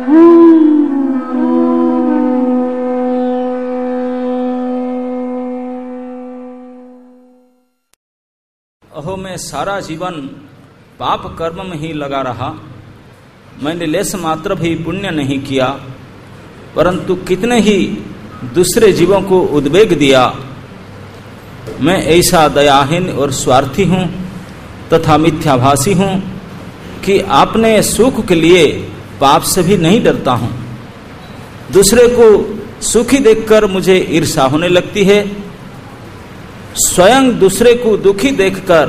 अहो, मैं सारा जीवन पाप कर्म में ही लगा रहा। मैंने लेस मात्र भी पुण्य नहीं किया, परंतु कितने ही दूसरे जीवों को उद्वेग दिया। मैं ऐसा दयाहीन और स्वार्थी हूँ तथा मिथ्याभासी हूँ कि आपने सुख के लिए पाप से भी नहीं डरता हूँ। दूसरे को सुखी देखकर मुझे ईर्ष्या होने लगती है। स्वयं दूसरे को दुखी देखकर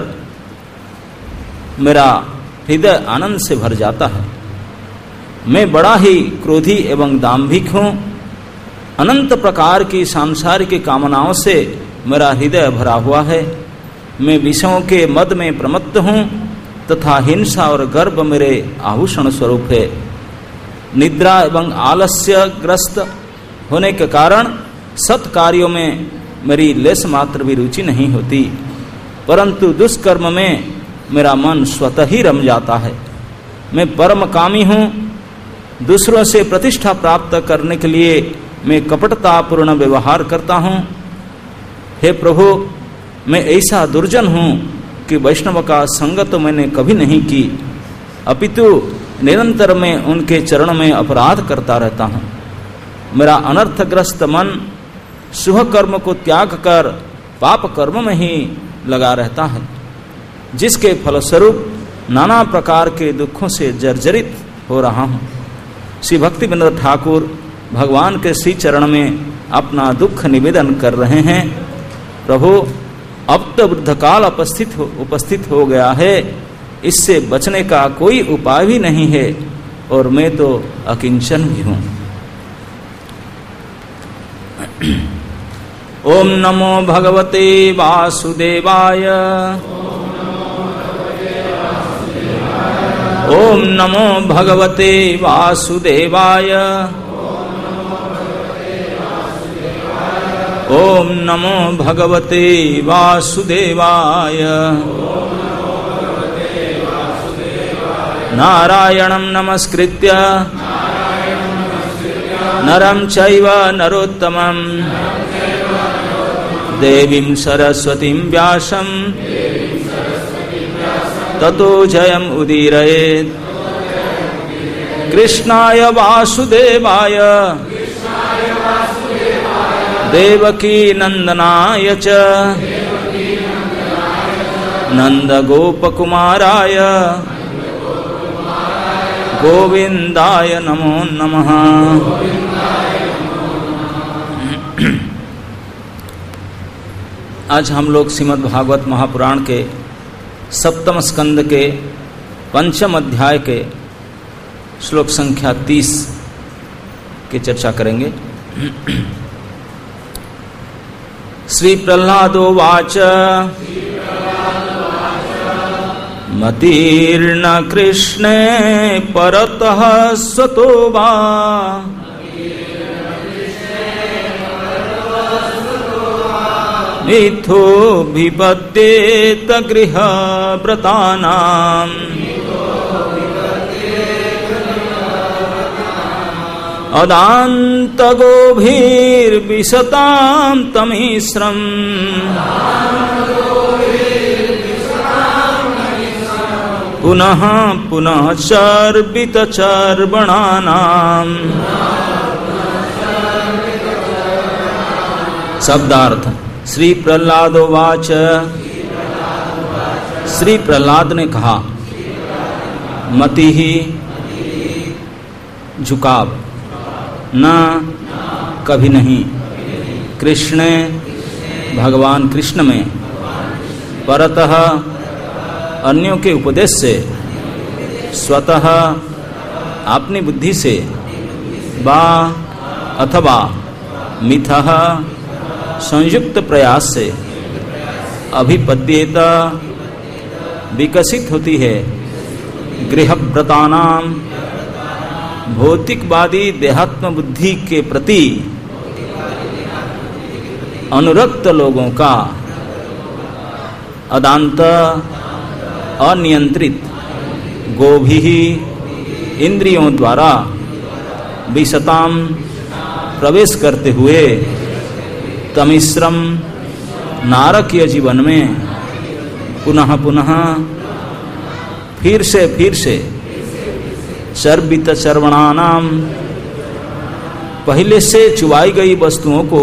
मेरा हृदय आनंद से भर जाता है। मैं बड़ा ही क्रोधी एवं दाम्भिक हूँ। अनंत प्रकार की सांसारिक कामनाओं से मेरा हृदय भरा हुआ है। मैं विषयों के मद में प्रमत्त हूँ तथा हिंसा और गर्व मेरे आभूषण स्वरूप है। निद्रा एवं आलस्य ग्रस्त होने के कारण सत् कार्यों में मेरी लेस मात्र भी रुचि नहीं होती, परंतु दुष्कर्म में मेरा मन स्वतः ही रम जाता है। मैं परम कामी हूँ। दूसरों से प्रतिष्ठा प्राप्त करने के लिए मैं कपटतापूर्ण व्यवहार करता हूँ। हे प्रभु, मैं ऐसा दुर्जन हूँ कि वैष्णव का संग तो मैंने कभी नहीं की, अपितु निरंतर मैं उनके चरण में अपराध करता रहता हूँ। मेरा अनर्थग्रस्त मन शुभ कर्म को त्याग कर पाप कर्म में ही लगा रहता है, जिसके फलस्वरूप नाना प्रकार के दुखों से जर्जरित हो रहा हूँ। श्री भक्तिविनोद ठाकुर भगवान के श्री चरण में अपना दुख निवेदन कर रहे हैं। प्रभु, अब तो वृद्ध काल उपस्थित हो गया है, इससे बचने का कोई उपाय भी नहीं है और मैं तो अकिंचन भी हूँ। ओम नमो भगवते वासुदेवाय। ओम नमो भगवते वासुदेवाय। ओम नमो भगवते वासुदेवाय। नारायणं नमस्कृत्य नरं चैव नरोत्तमं देवीं सरस्वतीं व्यासं ततो जयम् उदीरयेत्। कृष्णाय वासुदेवाय देवकी नंदनाय च नंदगोपकुमाराय गोविंदाय नमो नमः। आज हम लोग श्रीमद् भागवत महापुराण के सप्तम स्कंद के पंचम अध्याय के श्लोक संख्या 30 की चर्चा करेंगे। श्री प्रह्लादोवाच मतीर्न कृष्णे परतः स्वतो वा मिथो विपद्येत गृहव्रतानाम् अदान्तगोभिर्विशतां तमिश्रम् पुनः पुनः चर्बितचर्वणानाम्। शब्दार्थ। श्री प्रह्लादोवाच। श्री प्रह्लाद ने कहा, मति ही झुकाव, न कभी नहीं, कृष्ण भगवान कृष्ण में, परतः अन्यों के उपदेश से, स्वतः अपनी बुद्धि से, वा अथवा मिथः संयुक्त प्रयास से, अभिपद्येत विकसित होती है, गृहव्रतानाम भौतिकवादी देहात्म बुद्धि के प्रति अनुरक्त लोगों का अदांत अनियंत्रित गोभी इंद्रियों द्वारा विशताम प्रवेश करते हुए तमिश्रम नारकीय जीवन में पुनः पुनः फिर से चर्बित चर्वणानाम पहले से चुवाई गई वस्तुओं को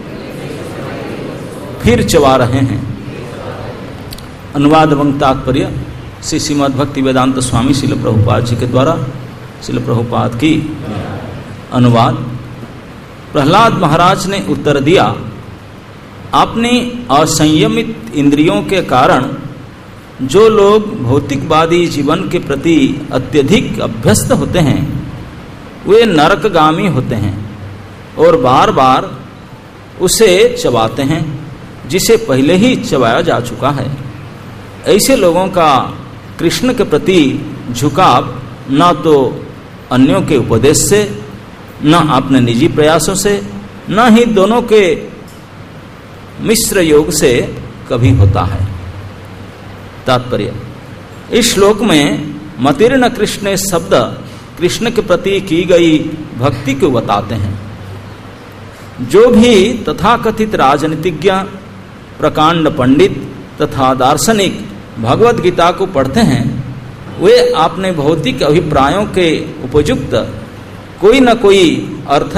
फिर चबा रहे हैं। अनुवाद एवं तात्पर्य श्री श्रीमद् भक्ति वेदांत स्वामी श्रील प्रभुपाद जी के द्वारा श्रील प्रभुपाद की अनुवाद। प्रहलाद महाराज ने उत्तर दिया, अपनी असंयमित इंद्रियों के कारण जो लोग भौतिकवादी जीवन के प्रति अत्यधिक अभ्यस्त होते हैं वे नरकगामी होते हैं और बार बार उसे चबाते हैं जिसे पहले ही चबाया जा चुका है। ऐसे लोगों का कृष्ण के प्रति झुकाव न तो अन्यों के उपदेश से, न अपने निजी प्रयासों से, न ही दोनों के मिश्र योग से कभी होता है। तात्पर्य, इस श्लोक में मतिर्न कृष्ण शब्द कृष्ण के प्रति की गई भक्ति को बताते हैं। जो भी तथाकथित राजनीतिज्ञ, प्रकांड पंडित तथा दार्शनिक भगवत गीता को पढ़ते हैं वे अपने भौतिक अभिप्रायों के उपयुक्त कोई न कोई अर्थ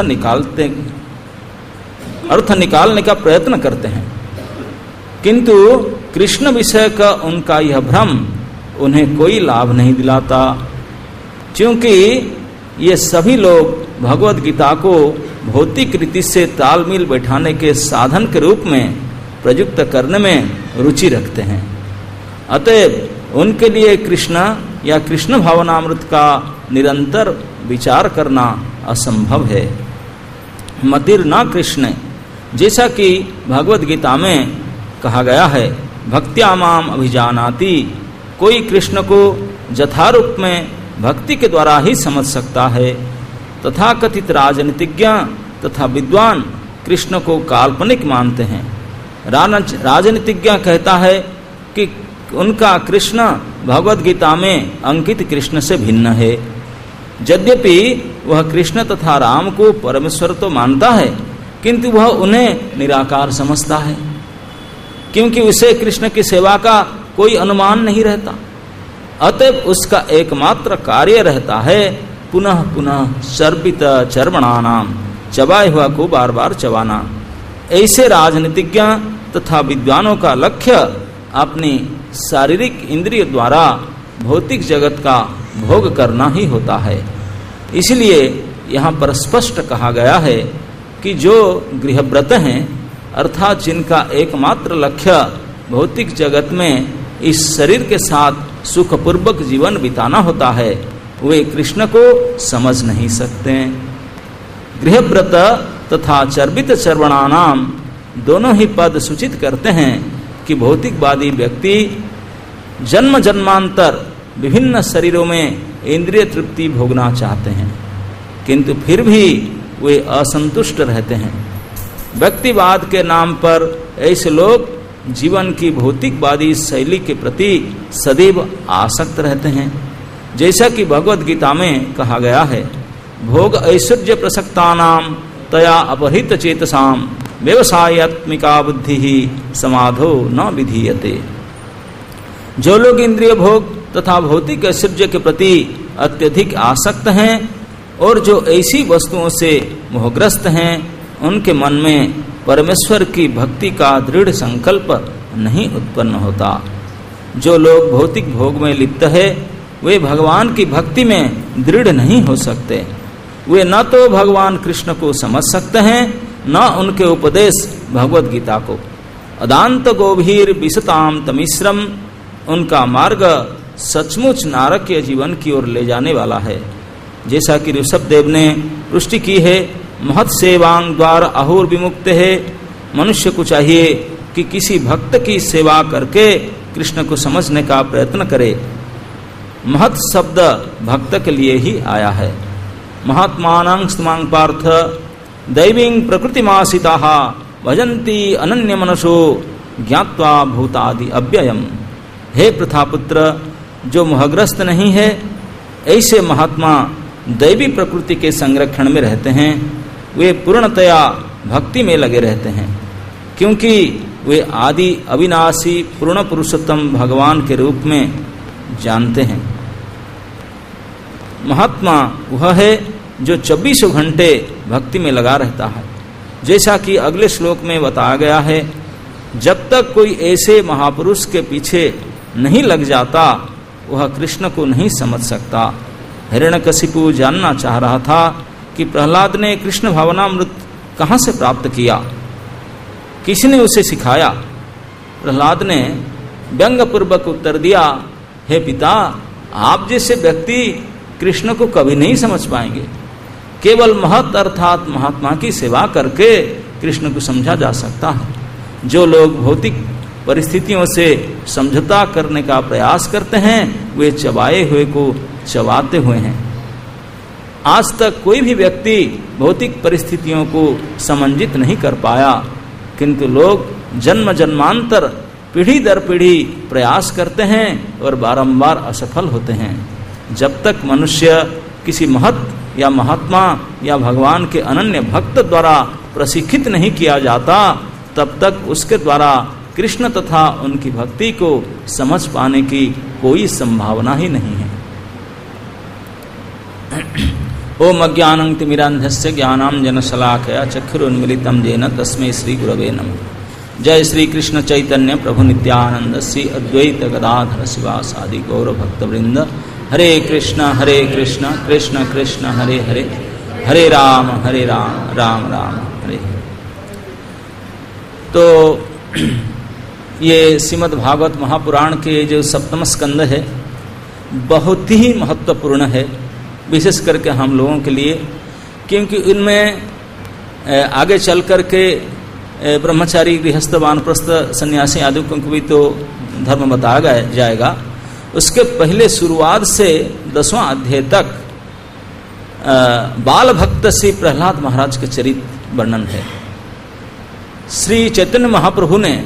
निकालने का प्रयत्न करते हैं, किंतु कृष्ण विषय का उनका यह भ्रम उन्हें कोई लाभ नहीं दिलाता, क्योंकि ये सभी लोग भगवत गीता को भौतिक रीति से तालमेल बैठाने के साधन के रूप में प्रयुक्त करने में रुचि रखते हैं। अतएव उनके लिए कृष्ण या कृष्ण भावनामृत का निरंतर विचार करना असंभव है। मतिर न कृष्ण, जैसा कि भगवत गीता में कहा गया है, भक्त्या माम अभिजानाति, कोई कृष्ण को यथारूप में भक्ति के द्वारा ही समझ सकता है। तथाकथित राजनीतिज्ञ तथा विद्वान कृष्ण को काल्पनिक मानते हैं। राजनीतिज्ञ कहता है कि उनका कृष्ण भगवत गीता में अंकित कृष्ण से भिन्न है। यद्यपि वह कृष्ण तथा राम को परमेश्वर तो मानता है, किंतु वह उन्हें निराकार समझता है, क्योंकि उसे कृष्ण की सेवा का कोई अनुमान नहीं रहता। अतएव उसका एकमात्र कार्य रहता है पुनः पुनः चर्बित चर्वणानाम, चबाए हुआ को बार बार चबाना। ऐसे राजनीतिज्ञ तथा विद्वानों का लक्ष्य अपनी शारीरिक इंद्रिय द्वारा भौतिक जगत का भोग करना ही होता है। इसलिए यहाँ पर स्पष्ट कहा गया है कि जो गृहव्रत हैं, अर्थात जिनका एकमात्र लक्ष्य भौतिक जगत में इस शरीर के साथ सुखपूर्वक जीवन बिताना होता है, वे कृष्ण को समझ नहीं सकते। गृहव्रत तथा चर्बित चर्वणानाम दोनों ही पद सूचित करते हैं कि भौतिकवादी व्यक्ति जन्म जन्मांतर विभिन्न शरीरों में इंद्रिय तृप्ति भोगना चाहते हैं, किंतु फिर भी वे असंतुष्ट रहते हैं। व्यक्तिवाद के नाम पर ऐसे लोग जीवन की भौतिकवादी शैली के प्रति सदैव आसक्त रहते हैं। जैसा कि भगवत गीता में कहा गया है, भोग ऐश्वर्य प्रसक्तानाम तया अपहृत चेतसाम व्यवसायत्मिका बुद्धि ही समाधो न विधीयते। जो लोग इंद्रिय भोग तथा भौतिक ऐश्वर्य के प्रति अत्यधिक आसक्त हैं और जो ऐसी वस्तुओं से मोहग्रस्त हैं, उनके मन में परमेश्वर की भक्ति का दृढ़ संकल्प नहीं उत्पन्न होता। जो लोग भौतिक भोग में लिप्त है वे भगवान की भक्ति में दृढ़ नहीं हो सकते। वे न तो भगवान कृष्ण को समझ सकते हैं, न उनके उपदेश भगवत गीता को। अदांत गोभीर विशताम तमिश्रम, उनका मार्ग सचमुच नारकीय जीवन की ओर ले जाने वाला है। जैसा कि ऋषभदेव ने पुष्टि की है, महत सेवांग द्वार अहोर विमुक्त है। मनुष्य को चाहिए कि किसी भक्त की सेवा करके कृष्ण को समझने का प्रयत्न करे। महत शब्द भक्त के लिए ही आया है। महात्मानां स्तमांग पार्थ दैवीं प्रकृतिमासिताः भजन्ति अनन्य मनसो ज्ञात्वा भूतादि अव्ययम्। हे प्रथापुत्र, जो मोहग्रस्त नहीं है, ऐसे महात्मा दैवी प्रकृति के संरक्षण में रहते हैं, वे पूर्णतया भक्ति में लगे रहते हैं, क्योंकि वे आदि अविनाशी पूर्ण पुरुषोत्तम भगवान के रूप में जानते हैं। महात्मा वह है जो 24 घंटे भक्ति में लगा रहता है। जैसा कि अगले श्लोक में बताया गया है, जब तक कोई ऐसे महापुरुष के पीछे नहीं लग जाता वह कृष्ण को नहीं समझ सकता। हिरण्यकशिपु जानना चाह रहा था कि प्रहलाद ने कृष्ण भावनामृत कहाँ से प्राप्त किया, किसने उसे सिखाया। प्रहलाद ने व्यंग्यपूर्वक उत्तर दिया, हे पिता, आप जैसे व्यक्ति कृष्ण को कभी नहीं समझ पाएंगे। केवल महत अर्थात महात्मा की सेवा करके कृष्ण को समझा जा सकता है। जो लोग भौतिक परिस्थितियों से समझौता करने का प्रयास करते हैं वे चबाए हुए को चबाते हुए हैं। आज तक कोई भी व्यक्ति भौतिक परिस्थितियों को समन्वित नहीं कर पाया, किंतु लोग जन्म जन्मांतर पीढ़ी दर पीढ़ी प्रयास करते हैं और बारंबार असफल होते हैं। जब तक मनुष्य किसी महत या महात्मा या भगवान के अनन्य भक्त द्वारा प्रशिक्षित नहीं किया जाता, तब तक उसके द्वारा कृष्ण तथा उनकी भक्ति को समझ पाने की कोई संभावना ही नहीं है। ओम अज्ञानं तिमिरान्धस्य ज्ञानांजनशलाकया चक्षुरुन्मीलितं येन तस्मै श्री गुरवे नमः। जय श्री कृष्ण चैतन्य प्रभु नित्यानंद श्री अद्वैत गदाधर शिवासादि गौर भक्तवृंद। हरे कृष्ण कृष्ण कृष्ण हरे हरे, हरे राम राम राम हरे हरे। तो ये श्रीमद् भागवत महापुराण के जो सप्तम स्कंद है बहुत ही महत्वपूर्ण है, विशेष करके हम लोगों के लिए, क्योंकि इनमें आगे चल करके ब्रह्मचारी गृहस्थ वानप्रस्थ सन्यासी आदि को भी तो धर्म बताया जाएगा। उसके पहले शुरुआत से 10वां अध्याय तक बाल भक्त श्री प्रहलाद महाराज के चरित्र वर्णन है। श्री चैतन्य महाप्रभु ने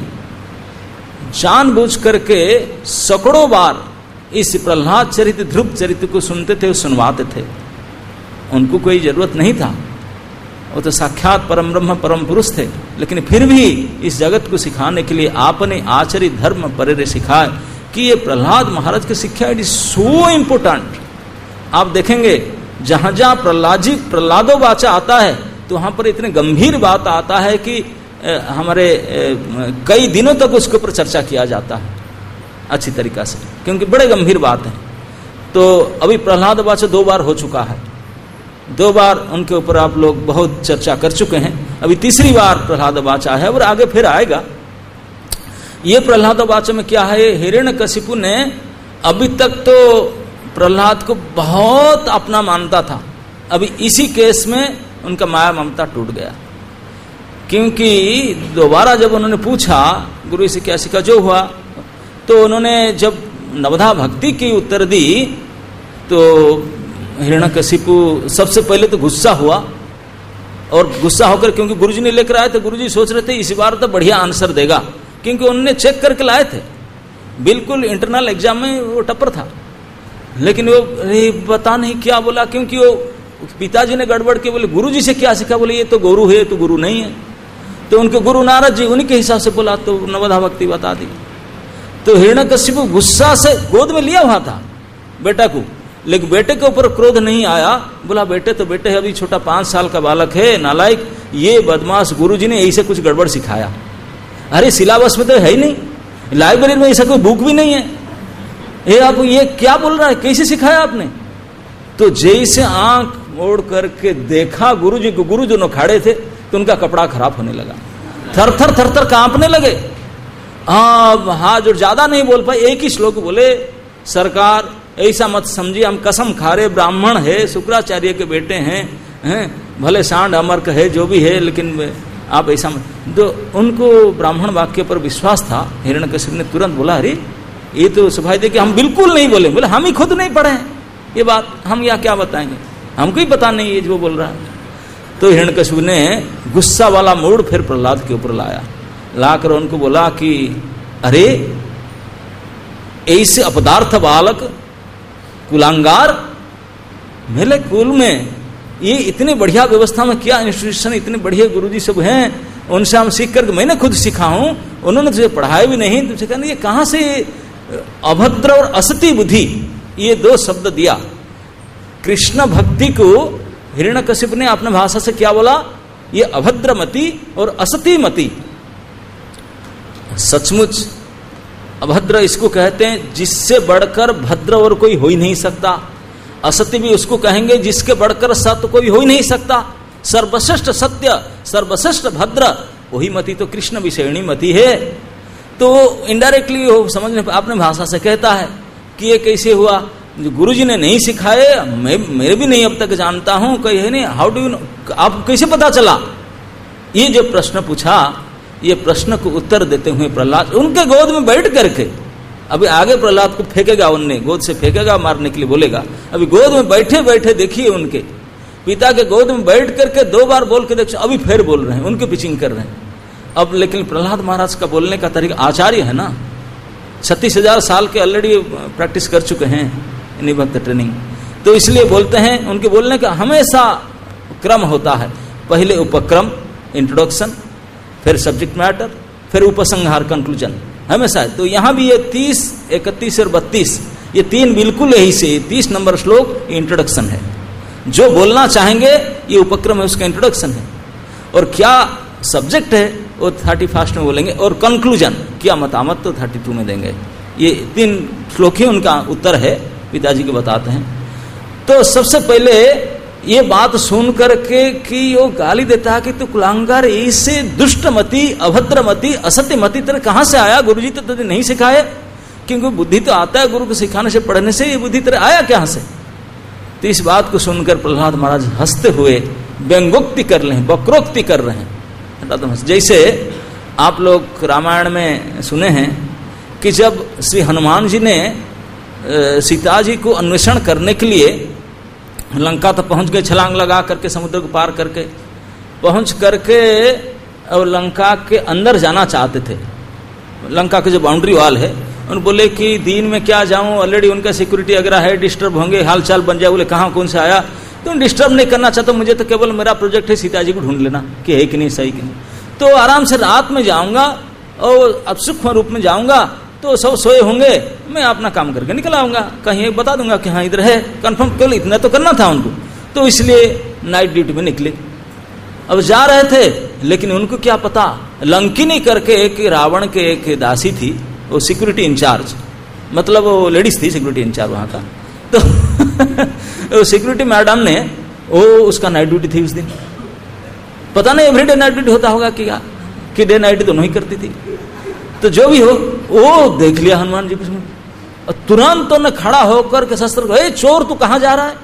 जानबूझ करके सैकड़ों बार इस प्रहलाद चरित्र ध्रुव चरित्र को सुनते थे, सुनवाते थे। उनको कोई जरूरत नहीं था, वो तो साक्षात परम ब्रह्म परम पुरुष थे, लेकिन फिर भी इस जगत को सिखाने के लिए आपने आचरित धर्म परे सिखाए कि ये प्रहलाद महाराज की शिक्षा इट इज सो इम्पोर्टेंट। आप देखेंगे जहां जहां प्रहलादो वाचा आता है तो वहां पर इतने गंभीर बात आता है कि हमारे कई दिनों तक उसके ऊपर चर्चा किया जाता है अच्छी तरीका से, क्योंकि बड़े गंभीर बात है। तो अभी प्रहलाद वाचा 2 बार हो चुका है, 2 बार उनके ऊपर आप लोग बहुत चर्चा कर चुके हैं। अभी तीसरी बार प्रहलाद वाचा है और आगे फिर आएगा। ये प्रहलाद वाचा में क्या है, हिरण्यकशिपु ने अभी तक तो प्रहलाद को बहुत अपना मानता था, अभी इसी केस में उनका माया ममता टूट गया। क्योंकि दोबारा जब उन्होंने पूछा गुरु से क्या सीखा जो हुआ, तो उन्होंने जब नवधा भक्ति की उत्तर दी तो हिरण्यकशिपु सबसे पहले तो गुस्सा हुआ, और गुस्सा होकर क्योंकि गुरुजी ने लेकर आए थे, गुरुजी सोच रहे थे इस बार तो बढ़िया आंसर देगा, क्योंकि उन्होंने चेक करके लाए थे, बिल्कुल इंटरनल एग्जाम में वो टप्पर था। लेकिन वो पता नहीं क्या बोला, क्योंकि वो पिताजी ने गड़बड़ के बोले गुरुजी से क्या सीखा, बोले ये तो गुरु है, तो गुरु नहीं है। तो उनके गुरु नारद जी उन्हीं के हिसाब से बोला, तो नवधा भक्ति बता दी। तो हिरण्यकशिपु गुस्सा से गोद में लिया हुआ था बेटा को, लेकिन बेटे के ऊपर क्रोध नहीं आया। बोला बेटे तो बेटे है, अभी छोटा 5 साल का बालक है, नालायक, ये बदमाश गुरुजी ने ऐसे कुछ गड़बड़ सिखाया। अरे सिलेबस में तो है ही नहीं, लाइब्रेरी में ऐसा कोई बुक भी नहीं है, ये आप ये क्या बोल रहा है, कैसे सिखाया आपने। तो जैसे आंख मोड़ करके देखा गुरुजी को, गुरु दोनों खड़े थे, तो उनका कपड़ा खराब होने लगा, थर थर थर थर कांपने लगे। हाँ जो ज्यादा नहीं बोल पाए, एक ही श्लोक बोले, सरकार ऐसा मत समझिए, हम कसम खा रहे, ब्राह्मण है, शुक्राचार्य के बेटे हैं, भले सांड अमर्क है जो भी है, लेकिन आप ऐसा मत। तो उनको ब्राह्मण वाक्य पर विश्वास था। हिरण्यकशिपु ने तुरंत बोला अरे ये तो सफाई दे कि हम बिल्कुल नहीं बोले, बोले हम ही खुद नहीं पढ़े हैं ये बात, हम यहाँ क्या बताएंगे, हमको ही पता नहीं ये जो बोल रहा है। तो हिरण्यकशिपु ने गुस्सा वाला मूड फिर प्रहलाद के ऊपर लाया, लाकर उनको बोला कि अरे ऐसे अपदार्थ बालक कुलांगार मेरे कुल में ये इतनी बढ़िया व्यवस्था में, क्या इंस्टीट्यूशन, इतने बढ़िया गुरुजी सब हैं, उनसे हम सीख करके, मैंने खुद सीखा हूं, उन्होंने तुझे पढ़ाया भी नहीं, तुझे कहना ये कहां से अभद्र और असती बुद्धि, ये दो शब्द दिया। कृष्ण भक्ति को हिरण्यकशिप ने अपने भाषा से क्या बोला, ये अभद्रमति और असतीमति। सचमुच अभद्र इसको कहते हैं जिससे बढ़कर भद्र और कोई हो ही नहीं सकता। असत्य भी उसको कहेंगे जिसके बढ़कर सत्य कोई हो ही नहीं सकता। सर्वश्रेष्ठ सत्य, सर्वश्रेष्ठ भद्र, वही मति तो कृष्ण विषयणी मति है। तो इनडायरेक्टली वो समझने अपने भाषा से कहता है कि ये कैसे हुआ, जो गुरुजी ने नहीं सिखाए, मैं भी नहीं अब तक जानता हूं, कहीं नहीं, हाउ डू यू नो, आपको कैसे पता चला। ये जो प्रश्न पूछा, ये प्रश्न को उत्तर देते हुए प्रहलाद उनके गोद में बैठ करके, अभी आगे प्रहलाद को फेंकेगा, उनने गोद से फेंकेगा, मारने के लिए बोलेगा, अभी गोद में बैठे बैठे देखिए उनके पिता के गोद में बैठ करके 2 बार बोल के देखिए, अभी फिर बोल रहे हैं, उनके पिचिंग कर रहे हैं। अब लेकिन प्रहलाद महाराज का बोलने का तरीका, आचार्य है ना, 36,000 साल के ऑलरेडी प्रैक्टिस कर चुके हैं निभक्त ट्रेनिंग, तो इसलिए बोलते हैं, उनके बोलने का हमेशा क्रम होता है, पहले उपक्रम इंट्रोडक्शन, फिर सब्जेक्ट मैटर, फिर उपसंहार कंक्लूजन, हमेशा। तो यहां भी ये 30, 31 और 32 ये 3 बिल्कुल यही से 30 नंबर श्लोक इंट्रोडक्शन है। जो बोलना चाहेंगे ये उपक्रम है, उसका इंट्रोडक्शन है, और क्या सब्जेक्ट है वो 31 में बोलेंगे, और कंक्लूजन क्या मतामत तो 32 में देंगे। ये 3 श्लोक ही उनका उत्तर है, पिताजी को बताते हैं। तो सबसे पहले ये बात सुन करके कि वो गाली देता है कि तू कुलांगार, ऐसे दुष्टमति, अभद्रमति, असत्यमति तेरे कहां से आया, गुरुजी तो तुझे नहीं सिखाए, क्योंकि बुद्धि तो आता है गुरु को सिखाने से, पढ़ने से, ये बुद्धि तेरे आया कहां से। तो इस बात को सुनकर प्रहलाद महाराज हंसते हुए व्यंगोक्ति कर रहे हैं, वक्रोक्ति कर रहे हैं। जैसे आप लोग रामायण में सुने हैं कि जब श्री हनुमान जी ने सीता जी को अन्वेषण करने के लिए लंका तक पहुंच गए, छलांग लगा करके समुद्र को पार करके पहुंच करके और लंका के अंदर जाना चाहते थे, लंका के जो बाउंड्री वाल है, उन्होंने बोले कि दिन में क्या जाऊं, ऑलरेडी उनका सिक्योरिटी वगैरह है, डिस्टर्ब होंगे, हालचाल बन जाए। बोले कहाँ कौन से आया, तुम डिस्टर्ब नहीं करना चाहता, मुझे तो केवल मेरा प्रोजेक्ट है सीता जी को ढूंढ लेना कि है कि नहीं, सही कि नहीं। तो आराम से रात में जाऊंगा और अब सूक्ष्म रूप में जाऊंगा, तो सब सोए होंगे, मैं अपना काम करके निकल आऊंगा, कहीं बता दूंगा कि हाँ इधर है, कंफर्म, केवल इतना तो करना था उनको। तो इसलिए नाइट ड्यूटी में निकले। अब जा रहे थे, लेकिन उनको क्या पता, लंकिनी करके एक रावण के एक दासी थी, वो सिक्योरिटी इंचार्ज, मतलब वो लेडीज थी सिक्योरिटी इंचार्ज वहां का। तो सिक्योरिटी मैडम ने, वो उसका नाइट ड्यूटी थी उस दिन, पता नहीं एवरीडे नाइट ड्यूटी होता होगा कि डे नाइट दोनों ही करती थी। तो जो भी हो, वो देख लिया हनुमान जी को, और तुरंत तो न खड़ा होकर के शस्त्र को, ए चोर तू कहां जा रहा है।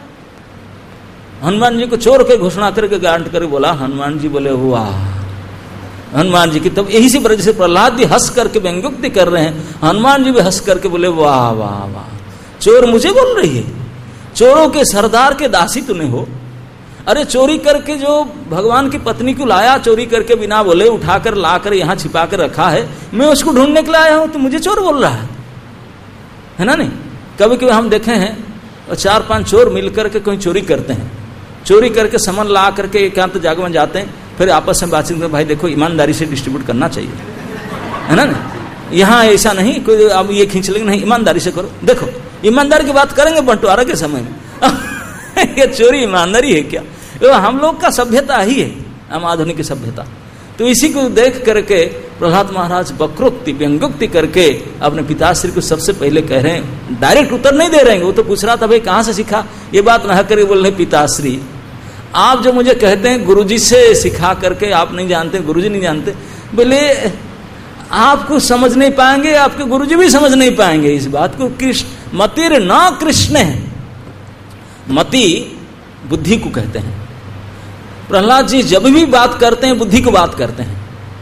हनुमान जी को चोर के घोषणा करके गांठ करके बोला। हनुमान जी बोले वाह, हनुमान जी की तब यही सी वजह से प्रहलाद जी हंस करके व्यंग्योक्ति कर रहे हैं, हनुमान जी भी हंस करके बोले वाह वाह वाह, चोर मुझे बोल रही है, चोरों के सरदार के दासी तूने हो। अरे चोरी करके जो भगवान की पत्नी को लाया, चोरी करके बिना बोले उठाकर लाकर यहाँ छिपा कर रखा है, मैं उसको ढूंढने के लिए आया हूं, तो मुझे चोर बोल रहा है ना। नहीं, कभी कभी हम देखे हैं 4-5 चोर मिलकर के कोई चोरी करते हैं, चोरी करके सामान ला करके एकांत जगह में जाते हैं, फिर आपस में बातचीत में, भाई देखो ईमानदारी से डिस्ट्रीब्यूट करना चाहिए, है ना। यहाँ ऐसा नहीं कोई अब ये खींच लेंगे, नहीं, ईमानदारी से करो। देखो ईमानदारी की बात करेंगे बंटवारा के समय में ये चोरी ईमानदारी है क्या? हम लोग का सभ्यता ही है, हम आधुनिक सभ्यता। तो इसी को देख करके प्रहलाद महाराज वक्रोक्ति व्यंग्योक्ति करके अपने पिताश्री को सबसे पहले कह रहे हैं, डायरेक्ट उत्तर नहीं दे रहे हैं। वो तो पूछ रहा था भाई कहां से सीखा, ये बात न करके बोल रहे पिताश्री आप जो मुझे कहते हैं गुरुजी से सिखा करके आप नहीं जानते, गुरुजी नहीं जानते, बोले आपको समझ नहीं पाएंगे, आपके गुरुजी भी समझ नहीं पाएंगे इस बात को। कृष्ण मतिर न कृष्ण है, मति बुद्धि को कहते हैं। प्रहलाद जी जब भी बात करते हैं बुद्धि को बात करते हैं।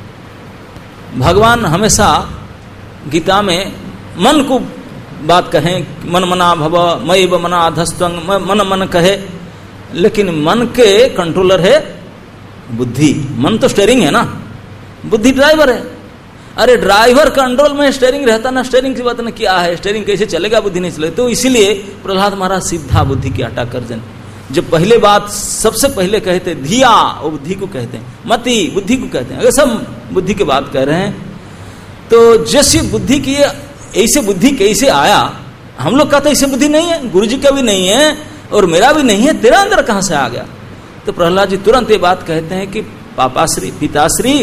भगवान हमेशा गीता में मन को बात कहें, मन मना भव मयि व मना अधस्त्वंग, मन मन कहे, लेकिन मन के कंट्रोलर है बुद्धि। मन तो स्टीयरिंग है ना, बुद्धि ड्राइवर है। अरे ड्राइवर कंट्रोल में स्टीयरिंग रहता ना, स्टीयरिंग की बात ना क्या है, स्टीयरिंग कैसे चलेगा, बुद्धि नहीं चलेगा। तो इसीलिए प्रहलाद महाराज सीधा बुद्धि की हटा कर जन जो पहले बात सबसे पहले कहते धिया, वो बुद्धि को कहते हैं, मति बुद्धि को कहते हैं। अगर सब बुद्धि की बात कर रहे हैं तो जैसी बुद्धि की ऐसे बुद्धि कैसे आया? हम लोग कहते ऐसे बुद्धि नहीं है, गुरु जी का भी नहीं है और मेरा भी नहीं है, तेरा अंदर कहां से आ गया? तो प्रहलाद जी तुरंत ये बात कहते हैं कि पापाश्री पिताश्री,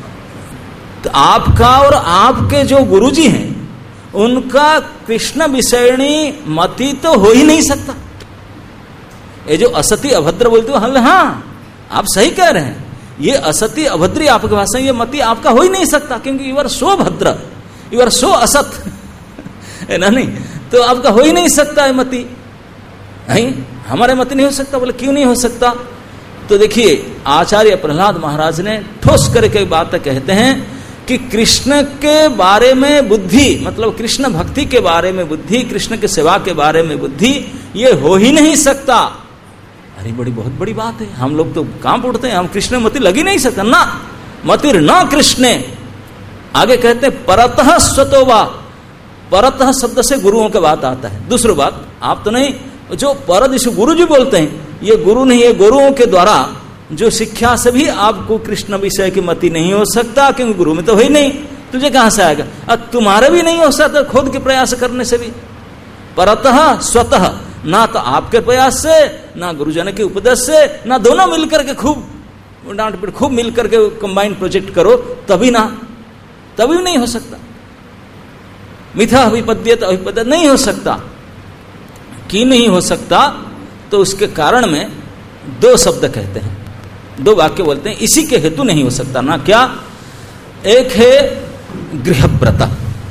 तो आपका और आपके जो गुरुजी हैं उनका कृष्ण विषयणी मति तो हो ही नहीं सकता। ये जो असती अभद्र बोलते हो, हाँ आप सही कह रहे हैं, ये असती अभद्री आपके भाषा ये मति आपका हो ही नहीं सकता, क्योंकि यू आर सो भद्र, यू आर सो असत है ना, नहीं तो आपका हो ही नहीं सकता है मति। नहीं, हमारे मति नहीं हो सकता। बोले क्यों नहीं हो सकता? तो देखिए आचार्य प्रहलाद महाराज ने ठोस करके बात कहते हैं कि कृष्ण के बारे में बुद्धि, मतलब कृष्ण भक्ति के बारे में बुद्धि, कृष्ण के सेवा के बारे में बुद्धि, ये हो ही नहीं सकता। अरे बड़ी बहुत बड़ी बात है, हम लोग तो कांप उठते हैं, हम कृष्ण मति लग ही नहीं सकता ना, मतिर न कृष्ण। आगे कहते हैं परतः स्वतोवा, परतः शब्द से गुरुओं की बात आता है। दूसरी बात आप तो नहीं, जो पर जिसे गुरु जी बोलते हैं, ये गुरु नहीं है, गुरुओं के द्वारा जो शिक्षा से भी आपको कृष्ण विषय की मति नहीं हो सकता, क्योंकि गुरु में तो है ही नहीं, तुझे कहां से आएगा? अब तुम्हारे भी नहीं हो सकता खुद के प्रयास करने से भी। परतः स्वतः, ना तो आपके प्रयास से, ना गुरुजन के उपदेश से, ना दोनों मिलकर के खूब डांट पीट खूब मिलकर के कंबाइंड प्रोजेक्ट करो, तभी ना, तभी नहीं हो सकता। मिथ्या अभिपद्यत अभिपद्यत नहीं हो सकता। कि नहीं हो सकता तो उसके कारण में दो शब्द कहते हैं, दो वाक्य बोलते हैं, इसी के हेतु नहीं हो सकता ना। क्या? एक है गृहव्रत,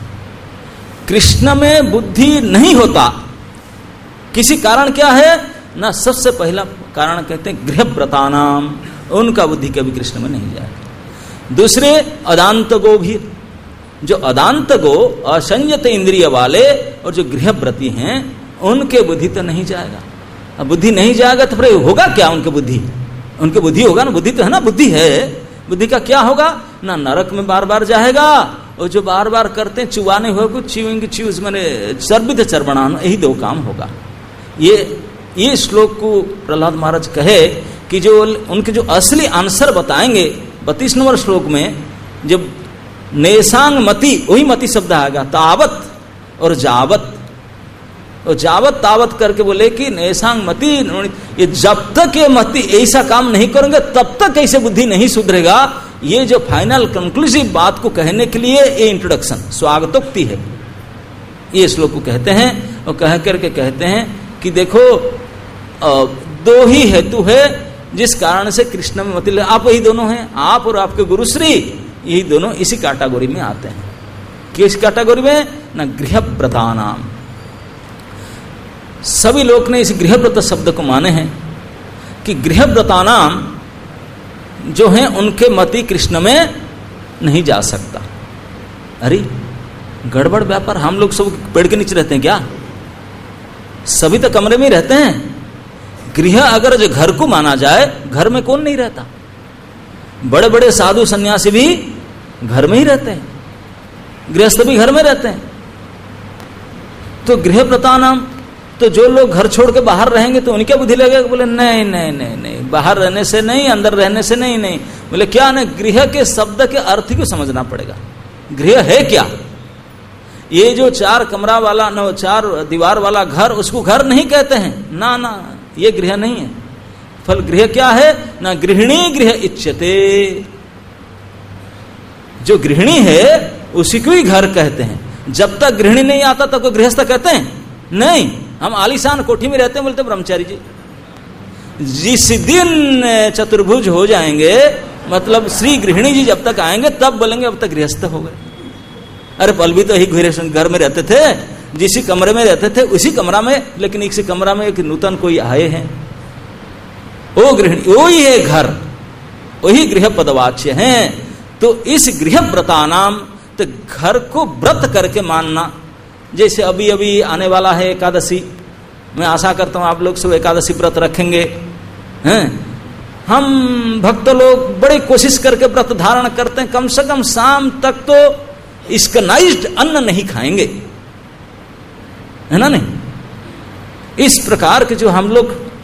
कृष्ण में बुद्धि नहीं होता किसी कारण। क्या है ना? सबसे पहला कारण कहते हैं गृहव्रतानाम, उनका बुद्धि कभी कृष्ण में नहीं जाएगा। दूसरे अदांत गो भी, जो अदांत गो असंयत इंद्रिय वाले और जो गृहव्रती हैं उनके बुद्धि तो नहीं जाएगा। अब बुद्धि नहीं जाएगा तो फिर होगा क्या? उनके बुद्धि, उनके बुद्धि होगा ना, बुद्धि तो है ना, बुद्धि है, बुद्धि का क्या होगा ना? नरक में बार बार जाएगा, और जो बार बार करते हैं चुबाने हुए कुछ चीविंग चीज मैंने चर्बित चर्बणान, यही दो काम होगा। ये श्लोक को प्रहलाद महाराज कहे कि जो उनके जो असली आंसर बताएंगे 32 नंबर श्लोक में, जब नेसांग मति, वही मति शब्द आएगा, तावत और जावत, और जावत तावत करके बोले कि नेसांग मति, ये जब तक ये मति ऐसा काम नहीं करेंगे तब तक ऐसे बुद्धि नहीं सुधरेगा। ये जो फाइनल कंक्लूसिव बात को कहने के लिए ये इंट्रोडक्शन स्वागतोक्ति है, ये श्लोक को कहते हैं। और कह करके कहते हैं कि देखो दो ही हेतु है जिस कारण से कृष्ण में मति, आप वही दोनों हैं, आप और आपके गुरुश्री, यही दोनों इसी कैटेगरी में आते हैं। किस कैटेगरी में? ना गृहव्रतानाम। सभी लोग ने इस गृहव्रत शब्द को माने हैं कि गृहव्रतानाम जो हैं उनके मति कृष्ण में नहीं जा सकता। अरे गड़बड़ व्यापार, हम लोग सब पेड़ के नीचे रहते हैं क्या? सभी तो कमरे में ही रहते हैं। गृह अगर जो घर को माना जाए, घर में कौन नहीं रहता? बड़े बड़े साधु सन्यासी भी घर में ही रहते हैं, गृहस्थ भी घर में रहते हैं। तो गृहव्रतानाम, तो जो लोग घर छोड़ के बाहर रहेंगे तो उनके बुद्धि लगेगा, बोले नहीं नहीं नहीं नहीं, बाहर रहने से नहीं, अंदर रहने से नहीं। नहीं बोले क्या? नहीं, गृह के शब्द के अर्थ को समझना पड़ेगा। गृह है क्या? ये जो 4 कमरा वाला न 4 दीवार वाला घर, उसको घर नहीं कहते हैं ना, ना ये गृह नहीं है। फल गृह क्या है ना? गृहिणी गृह इच्छते, जो गृहिणी है उसी को ही घर कहते हैं। जब तक गृहिणी नहीं आता तब तो गृहस्थ कहते हैं नहीं। हम आलीशान कोठी में रहते हैं, बोलते ब्रह्मचारी जी। जिस दिन चतुर्भुज हो जाएंगे, मतलब श्री गृहिणी जी जब तक आएंगे तब बोलेंगे अब तक गृहस्थ हो गए। अरे पल भी तो यही घर में रहते थे, जिस कमरे में रहते थे उसी कमरा में, लेकिन इसी कमरा में एक नूतन कोई आए हैं, वो गृहिणी, वही है घर, वही गृह पदवाच्य है। तो इस गृहव्रता नाम, तो घर को व्रत करके मानना। जैसे अभी अभी आने वाला है एकादशी, मैं आशा करता हूं आप लोग सब एकादशी व्रत रखेंगे हैं। हम भक्त लोग बड़ी कोशिश करके व्रत धारण करते हैं, कम से कम शाम तक तो स्कनाइज्ड अन्न नहीं खाएंगे, है ना? नहीं, इस प्रकार के जो हम लोग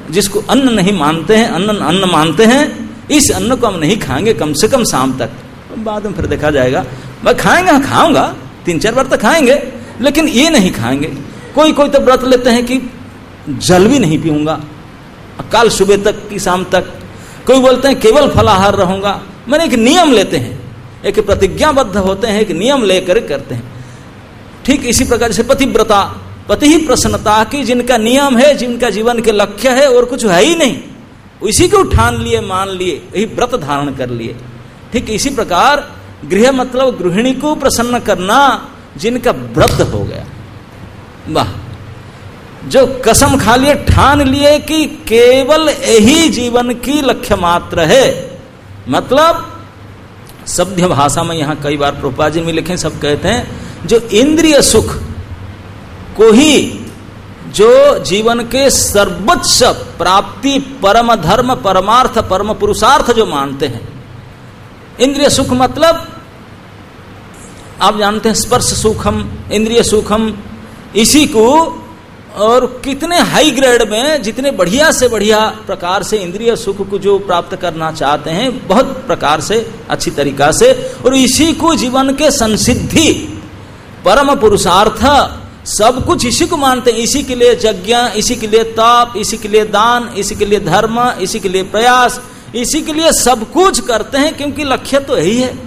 जिसको अन्न नहीं मानते हैं, अन्न मानते हैं, इस अन्न को हम नहीं खाएंगे कम से कम शाम तक, बाद में फिर देखा जाएगा। मैं खाएंगे, खाऊंगा 3-4 बार तक खाएंगे, लेकिन ये नहीं खाएंगे। कोई कोई तो व्रत लेते हैं कि जल भी नहीं पीऊंगा काल सुबह तक की शाम तक। कोई बोलते हैं केवल फलाहार रहूंगा। मैंने एक नियम लेते हैं, एक प्रतिज्ञाबद्ध होते हैं, एक नियम लेकर करते हैं। ठीक इसी प्रकार से पतिव्रता, पति ही प्रसन्नता की जिनका नियम है, जिनका जीवन के लक्ष्य है और कुछ है ही नहीं, उसी को ठान लिए, मान लिए, यही व्रत धारण कर लिए। ठीक इसी प्रकार गृह मतलब गृहिणी को प्रसन्न करना, जिनका व्रत हो गया। वाह, जो कसम खा लिए, ठान लिए कि केवल यही जीवन की लक्ष्य मात्र है। मतलब सभ्य भाषा में यहां कई बार प्रभुपाद जी में लिखे, सब कहते हैं जो इंद्रिय सुख को ही जो जीवन के सर्वोच्च प्राप्ति, परम धर्म, परमार्थ, परम पुरुषार्थ जो मानते हैं। इंद्रिय सुख मतलब आप जानते हैं स्पर्श सुखम, इंद्रिय सुखम, इसी को और कितने हाई ग्रेड में, जितने बढ़िया से बढ़िया प्रकार से इंद्रिय सुख को जो प्राप्त करना चाहते हैं, बहुत प्रकार से अच्छी तरीका से, और इसी को जीवन के संसिद्धि, परम पुरुषार्थ, सब कुछ इसी को मानते हैं। इसी के लिए यज्ञ, इसी के लिए तप, इसी के लिए दान, इसी के लिए धर्म, इसी के लिए प्रयास, इसी के लिए सब कुछ करते हैं, क्योंकि लक्ष्य तो यही है,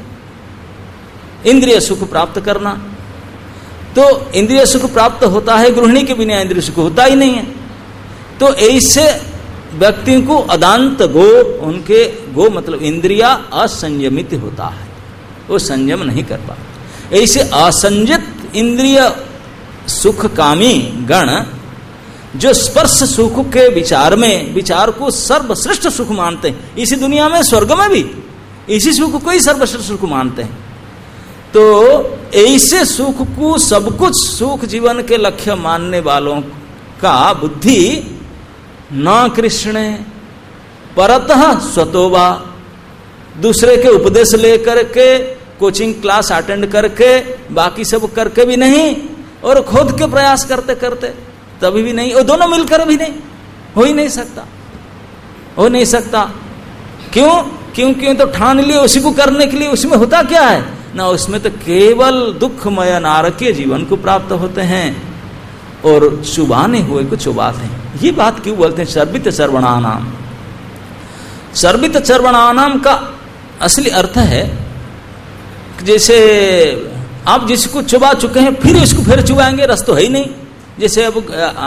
इंद्रिय सुख प्राप्त करना। तो इंद्रिय सुख प्राप्त होता है, गृहिणी के बिना इंद्रिय सुख होता ही नहीं है। तो ऐसे व्यक्ति को अदांत गो, उनके गो मतलब इंद्रिया असंयमित होता है, वो संयम नहीं कर पाता। ऐसे असंयत इंद्रिय सुख कामी गण जो स्पर्श सुख के विचार को सर्वश्रेष्ठ सुख मानते हैं, इसी दुनिया में स्वर्ग में भी इसी सुख को ही सर्वश्रेष्ठ सुख मानते हैं। तो ऐसे सुख को सब कुछ सुख जीवन के लक्ष्य मानने वालों का बुद्धि न कृष्ण परतः स्वतोवा, दूसरे के उपदेश लेकर के, कोचिंग क्लास अटेंड करके, बाकी सब करके भी नहीं, और खुद के प्रयास करते करते तभी भी नहीं, और दोनों मिलकर भी नहीं, हो ही नहीं सकता, हो नहीं सकता। क्यों? क्योंकि तो ठान लिए उसी को करने के लिए, उसमें होता क्या है ना, उसमें तो केवल दुखमय नारकीय जीवन को प्राप्त होते हैं और चुबाने हुए को चुबाते हैं। ये बात क्यों बोलते हैं सर्वित सर्वणानाम? सर्वित सर्वणानाम का असली अर्थ है जैसे आप जिसको चुबा चुके हैं फिर इसको फिर चुबाएंगे, रस तो है ही नहीं। जैसे अब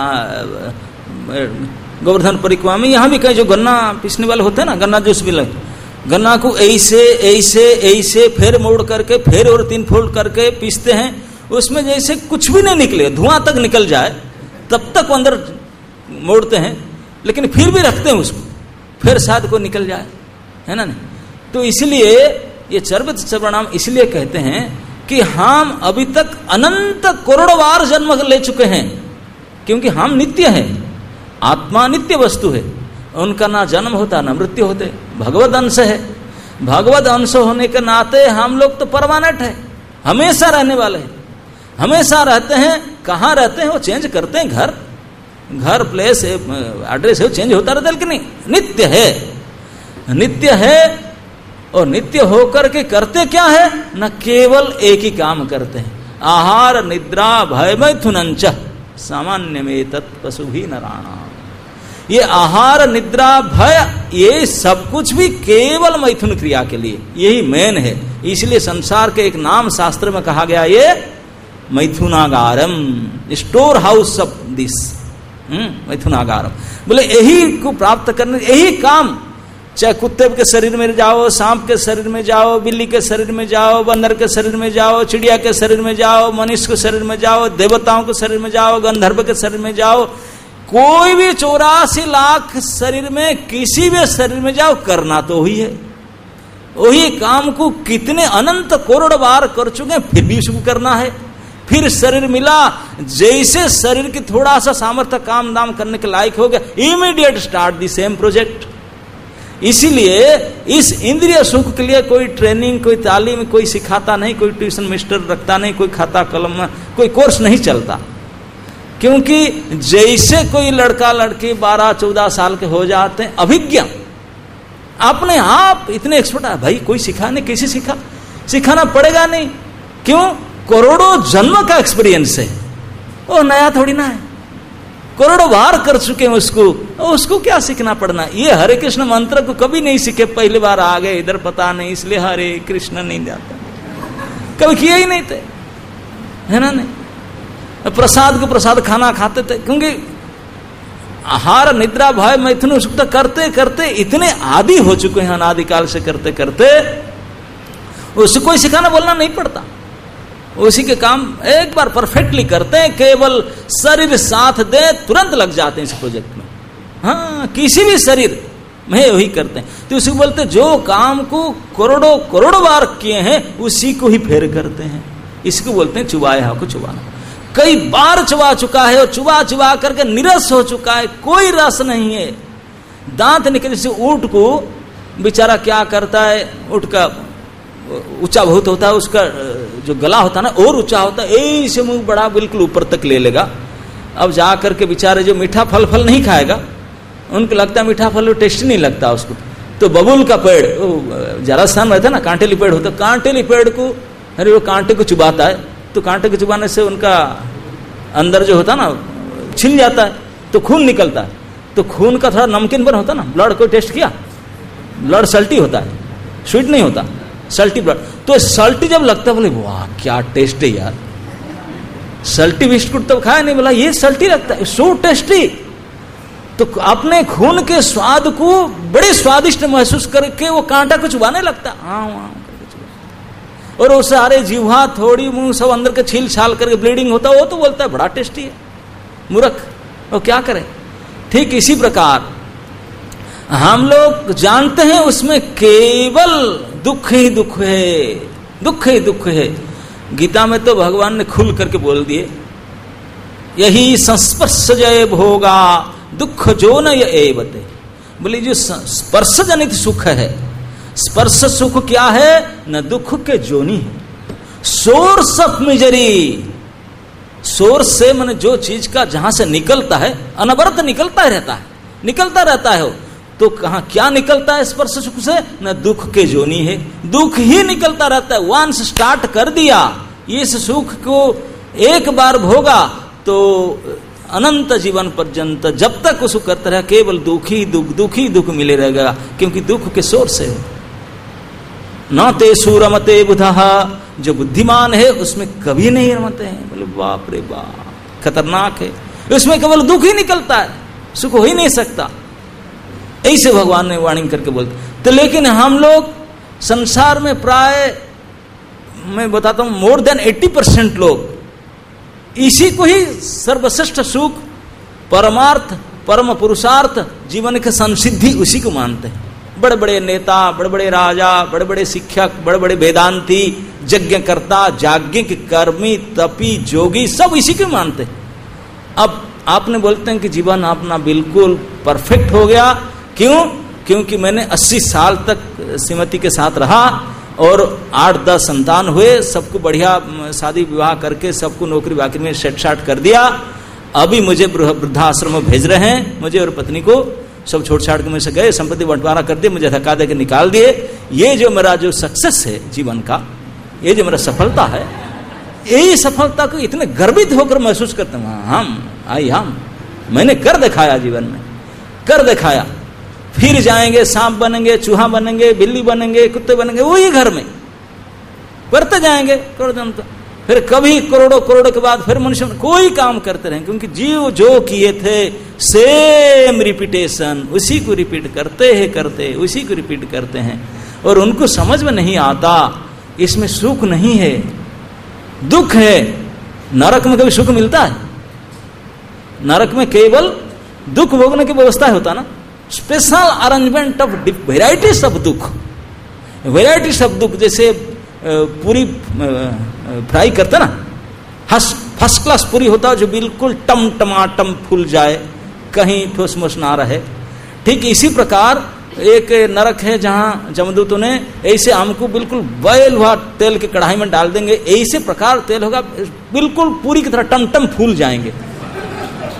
गोवर्धन परिक्रमा में यहाँ भी कहीं जो गन्ना पीसने वाले होते हैं ना, गन्ना जूस भी लगे, गन्ना को ऐसे ऐसे ऐसे फिर मोड़ करके फिर और 3 फोल्ड करके पीसते हैं, उसमें जैसे कुछ भी नहीं निकले, धुआं तक निकल जाए तब तक अंदर मोड़ते हैं, लेकिन फिर भी रखते हैं उसको, फिर शायद को निकल जाए, है ना नहीं। तो इसलिए ये सर्वित सर्वनाम इसलिए कहते हैं कि हम अभी तक अनंत करोड़ बार जन्म ले चुके हैं, क्योंकि हम नित्य हैं, आत्मा नित्य वस्तु है, उनका ना जन्म होता ना मृत्यु होते, भगवद अंश है। भगवद अंश होने के नाते हम लोग तो परमानेंट है, हमेशा रहने वाले हैं, हमेशा रहते हैं। कहाँ रहते हैं? वो चेंज करते हैं, घर प्लेस एड्रेस है, वो चेंज होता रहता है, लेकिन नहीं, नित्य है, नित्य है। और नित्य होकर के करते क्या है? न केवल एक ही काम करते हैं, आहार निद्रा भय मैथुनंच सामान्य में तत्पशु भी नराणा। ये आहार निद्रा भय ये सब कुछ भी केवल मैथुन क्रिया के लिए, यही मेन है। इसलिए संसार के एक नाम शास्त्र में कहा गया ये मैथुनागारम, स्टोर हाउस ऑफ दिस, मैथुनागारम। बोले यही को प्राप्त करने, यही काम, चाहे कुत्ते के शरीर में जाओ, सांप के शरीर में जाओ, बिल्ली के शरीर में जाओ, बंदर के शरीर में जाओ, चिड़िया के शरीर में जाओ, मनुष्य के शरीर में जाओ, देवताओं के शरीर में जाओ, गंधर्व के शरीर में जाओ, कोई भी 84 लाख शरीर में किसी भी शरीर में जाओ, करना तो वही है। वही काम को कितने अनंत करोड़ बार कर चुके हैं, फिर भी उसको करना है। फिर शरीर मिला, जैसे शरीर की थोड़ा सा सामर्थ्य काम दाम करने के लायक हो गया, immediate start the same project. इसीलिए इस इंद्रिय सुख के लिए कोई ट्रेनिंग, कोई तालीम कोई सिखाता नहीं, कोई ट्यूशन मास्टर रखता नहीं, कोई खाता कलम, कोई कोर्स नहीं चलता। क्योंकि जैसे कोई लड़का लड़की 12-14 साल के हो जाते हैं, अभिज्ञ, अपने आप इतने एक्सपर्ट है, भाई कोई सिखा नहीं, कैसे सिखा, सिखाना पड़ेगा नहीं, क्यों, करोड़ों जन्म का एक्सपीरियंस है, वो नया थोड़ी ना है, करोड़ों बार कर चुके हैं उसको क्या सीखना पड़ना। ये हरे कृष्ण मंत्र को कभी नहीं सीखे, पहली बार आ गए इधर, पता नहीं, इसलिए हरे कृष्ण नहीं जाता, कभी किए ही नहीं थे, है ना। नहीं प्रसाद को प्रसाद खाना खाते थे, क्योंकि आहार निद्रा भय मैथुन सुख करते करते इतने आदि हो चुके हैं, अनादिकाल से करते करते, उसको कोई सिखाना बोलना नहीं पड़ता, उसी के काम एक बार परफेक्टली करते हैं, केवल शरीर साथ दे तुरंत लग जाते हैं इस प्रोजेक्ट में। हाँ, किसी भी शरीर में वही करते हैं, तो उसी को बोलते हैं जो काम को करोड़ों करोड़ों बार किए हैं उसी को ही फेर करते हैं, इसको बोलते हैं चुबाया को चुबाना। कई बार चुबा चुका है और चुबा चुबा करके निरस हो चुका है, कोई रस नहीं है, दांत निकले से ऊंट को बेचारा क्या करता है, ऊंट का ऊंचा बहुत होता है, उसका जो गला होता है ना और ऊंचा होता है, ऐसे मुंह बड़ा बिल्कुल ऊपर तक ले लेगा। अब जा करके बेचारे जो मीठा फल फल नहीं खाएगा, उनको लगता है मीठा फल टेस्टी नहीं लगता उसको, तो बबूल का पेड़, राजस्थान में रहता है ना, कांटेली पेड़ होता है, कांटेली पेड़ को, अरे वो कांटे को चुबाता है, तो कांटे को चुबाने से उनका अंदर जो होता है ना छिल जाता है, तो खून निकलता है, तो खून का थोड़ा नमकीन बन होता है ना, ब्लड को टेस्ट किया, ब्लड सल्टी होता है, स्वीट नहीं होता, सल्टी ब्लड, तो सल्टी जब लगता है, बोले वाह क्या टेस्ट है यार, सल्टी बिस्कुट तो खाया नहीं, बोला ये सल्टी लगता है, सो टेस्टी, तो अपने खून के स्वाद को बड़े स्वादिष्ट महसूस करके वो कांटा को चुबाने लगता, हाँ, और वो सारे जीवा थोड़ी मुंह सब अंदर के छील छाल करके ब्लीडिंग होता, वो तो बोलता है बड़ा टेस्टी है, मूर्ख, वो क्या करे। ठीक इसी प्रकार हम लोग जानते हैं उसमें केवल दुख ही दुख है, दुख ही दुख है। गीता में तो भगवान ने खुल करके बोल दिए, यही संस्पर्श जय भोगा दुख जो न एवते, बोले जो स्पर्श जनित सुख है, स्पर्श सुख क्या है, न दुख के जोनी है, सोर्स ऑफ मिजरी, सोर्स से मन जो चीज का जहां से निकलता है, अनवरत निकलता रहता है, निकलता रहता है वो, तो कहां क्या निकलता है स्पर्श सुख से, न दुख के जोनी है, दुख ही निकलता रहता है। वंस स्टार्ट कर दिया इस सुख को एक बार भोगा तो अनंत जीवन पर्यंत जब तक उसको करता रहे केवल दुख ही दुख मिले रहेगा, क्योंकि दुख के सोर्स है। न ते सूरमते बुधा, जो बुद्धिमान है उसमें कभी नहीं रमते हैं, बोले बाप रे बाप खतरनाक है, उसमें केवल दुख ही निकलता है, सुख हो ही नहीं सकता, ऐसे भगवान ने वार्निंग करके बोलते। तो लेकिन हम लोग संसार में प्राय मैं बताता हूं मोर देन 80% लोग इसी को ही सर्वश्रेष्ठ सुख, परमार्थ, परम पुरुषार्थ, जीवन के संसिद्धि उसी को मानते हैं। बड़े बड़े नेता, बड़े बड़े राजा, बड़े बड़े शिक्षक, बड़े बड़े वेदांती, यज्ञकर्ता, याज्ञिक, कर्मी, तपी, जोगी सब इसी को मानते हैं। अब आपने बोलते हैं कि जीवन अपना बिल्कुल परफेक्ट हो गया, क्यों? क्योंकि मैंने 80 साल तक श्रीमती के साथ रहा और 8-10 संतान हुए, सबको बढ़िया शादी विवाह करके सबको नौकरी बाकरी में सेट शाट कर दिया, अभी मुझे वृद्धाश्रम में भेज रहे हैं, मुझे और पत्नी को सब छोड़ छाड़ के में से गए, संपत्ति बंटवारा कर दिए, मुझे धक्का देकर निकाल दिए। ये जो मेरा जो सक्सेस है जीवन का, ये जो मेरा सफलता है, यही सफलता को इतने गर्वित होकर महसूस करते हैं, हम मैंने कर दिखाया, जीवन में कर दिखाया। फिर जाएंगे, सांप बनेंगे, चूहा बनेंगे, बिल्ली बनेंगे, कुत्ते बनेंगे, वही घर में करते जाएंगे करोड़ों, फिर कभी करोड़ों के बाद फिर मनुष्य कोई काम करते रहेंगे, क्योंकि जीव जो किए थे सेम रिपीटेशन, उसी को रिपीट करते उसी को रिपीट करते हैं, और उनको समझ में नहीं आता इसमें सुख नहीं है, दुख है। नरक में कभी सुख मिलता है? नरक में केवल दुख भोगने की व्यवस्था होता ना, special arrangement of varieties of दुख, वेराइटीज ऑफ दुख, जैसे पूरी फ्राई करते ना, फर्स्ट क्लास पूरी होता है जो बिल्कुल टमाटम फूल जाए, कहीं ठोस मोस ना रहे। ठीक इसी प्रकार एक नरक है जहां जमदूतों ने ऐसे हमको बिल्कुल बॉयल हुआ तेल के कढ़ाई में डाल देंगे, ऐसे प्रकार तेल होगा बिल्कुल पूरी की तरह टम फूल जाएंगे,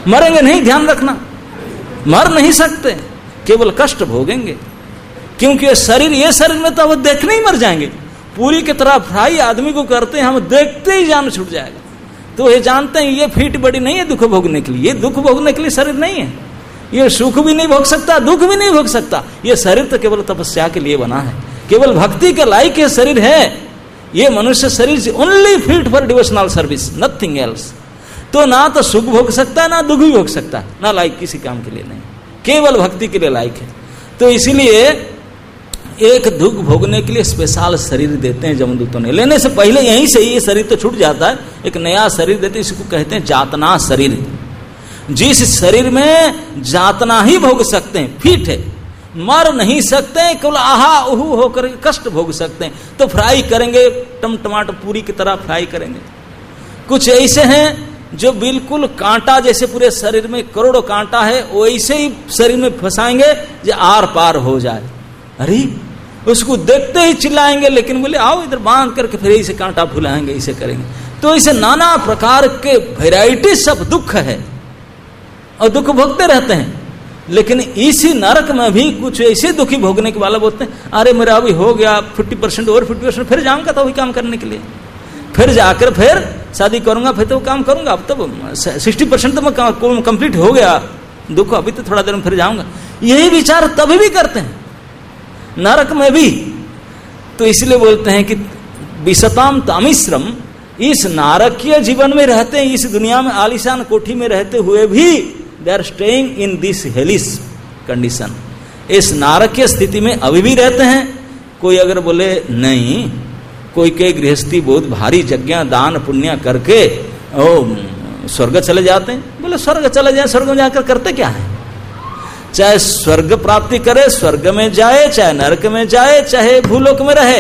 मरेंगे नहीं, ध्यान रखना, मर नहीं सकते, केवल कष्ट भोगेंगे, क्योंकि ये शरीर में तो अब देखने ही मर जाएंगे। पूरी की तरह फ्राई आदमी को करते हैं, हम देखते ही जान छूट जाएगा। तो ये जानते हैं ये फीट बड़ी नहीं है दुख भोगने के लिए, ये दुख भोगने के लिए शरीर नहीं है, ये सुख भी नहीं भोग सकता, दुख भी नहीं भोग सकता। ये शरीर तो केवल तपस्या के लिए बना है, केवल भक्ति के लायक ये शरीर है। ये मनुष्य शरीर only fit for devotional service, nothing else. तो ना तो सुख भोग सकता है, ना दुख भी भोग सकता है, ना लायक किसी काम के लिए नहीं, केवल भक्ति के लिए लायक है। तो इसीलिए एक दुख भोगने के लिए स्पेशल शरीर देते हैं जमदूतों ने। लेने से पहले यहीं से ये शरीर तो छूट जाता है, एक नया शरीर देते हैं, इसको कहते हैं जातना शरीर। जिस शरीर में जातना ही भोग सकते हैं, फिट है, मर नहीं सकते हैं, केवल आहा उहू होकर कष्ट भोग सकते हैं। तो फ्राई करेंगे, टमाटर पूरी की तरह फ्राई करेंगे। कुछ ऐसे हैं जो बिल्कुल कांटा जैसे पूरे शरीर में करोड़ों कांटा है, वैसे ही शरीर में फंसाएंगे जो आर पार हो जाए। अरे उसको देखते ही चिल्लाएंगे, लेकिन बोले आओ इधर बांध करके फिर इसे कांटा फुलाएंगे, इसे करेंगे। तो इसे नाना प्रकार के वैरायटी सब दुख है और दुख भोगते रहते हैं। लेकिन इसी नरक में भी कुछ ऐसे दुखी भोगने के वाला बोलते हैं, अरे मेरा अभी हो गया 50% और 50%, फिर जाऊंगा तो वही काम करने के लिए, फिर जाकर फिर शादी करूंगा, फिर तो काम करूंगा, अब तो 60% तो मैं कंप्लीट हो गया, दुख अभी तो थोड़ा देर में फिर जाऊंगा। यही विचार तभी भी करते हैं नरक में भी। तो इसलिए बोलते हैं कि विशताम तामिश्रम, इस नारकीय जीवन में रहते हैं, इस दुनिया में आलिशान कोठी में रहते हुए भी they are staying in this hellish condition, इस नारकीय स्थिति में अभी भी रहते हैं। कोई अगर बोले नहीं, कोई के गृहस्थी बहुत भारी यज्ञ दान पुण्य करके ओ स्वर्ग चले जाते हैं, बोले स्वर्ग चले जाए, स्वर्ग में जाकर करते क्या है? चाहे स्वर्ग प्राप्ति करे, स्वर्ग में जाए, चाहे नरक में जाए, चाहे भूलोक में रहे,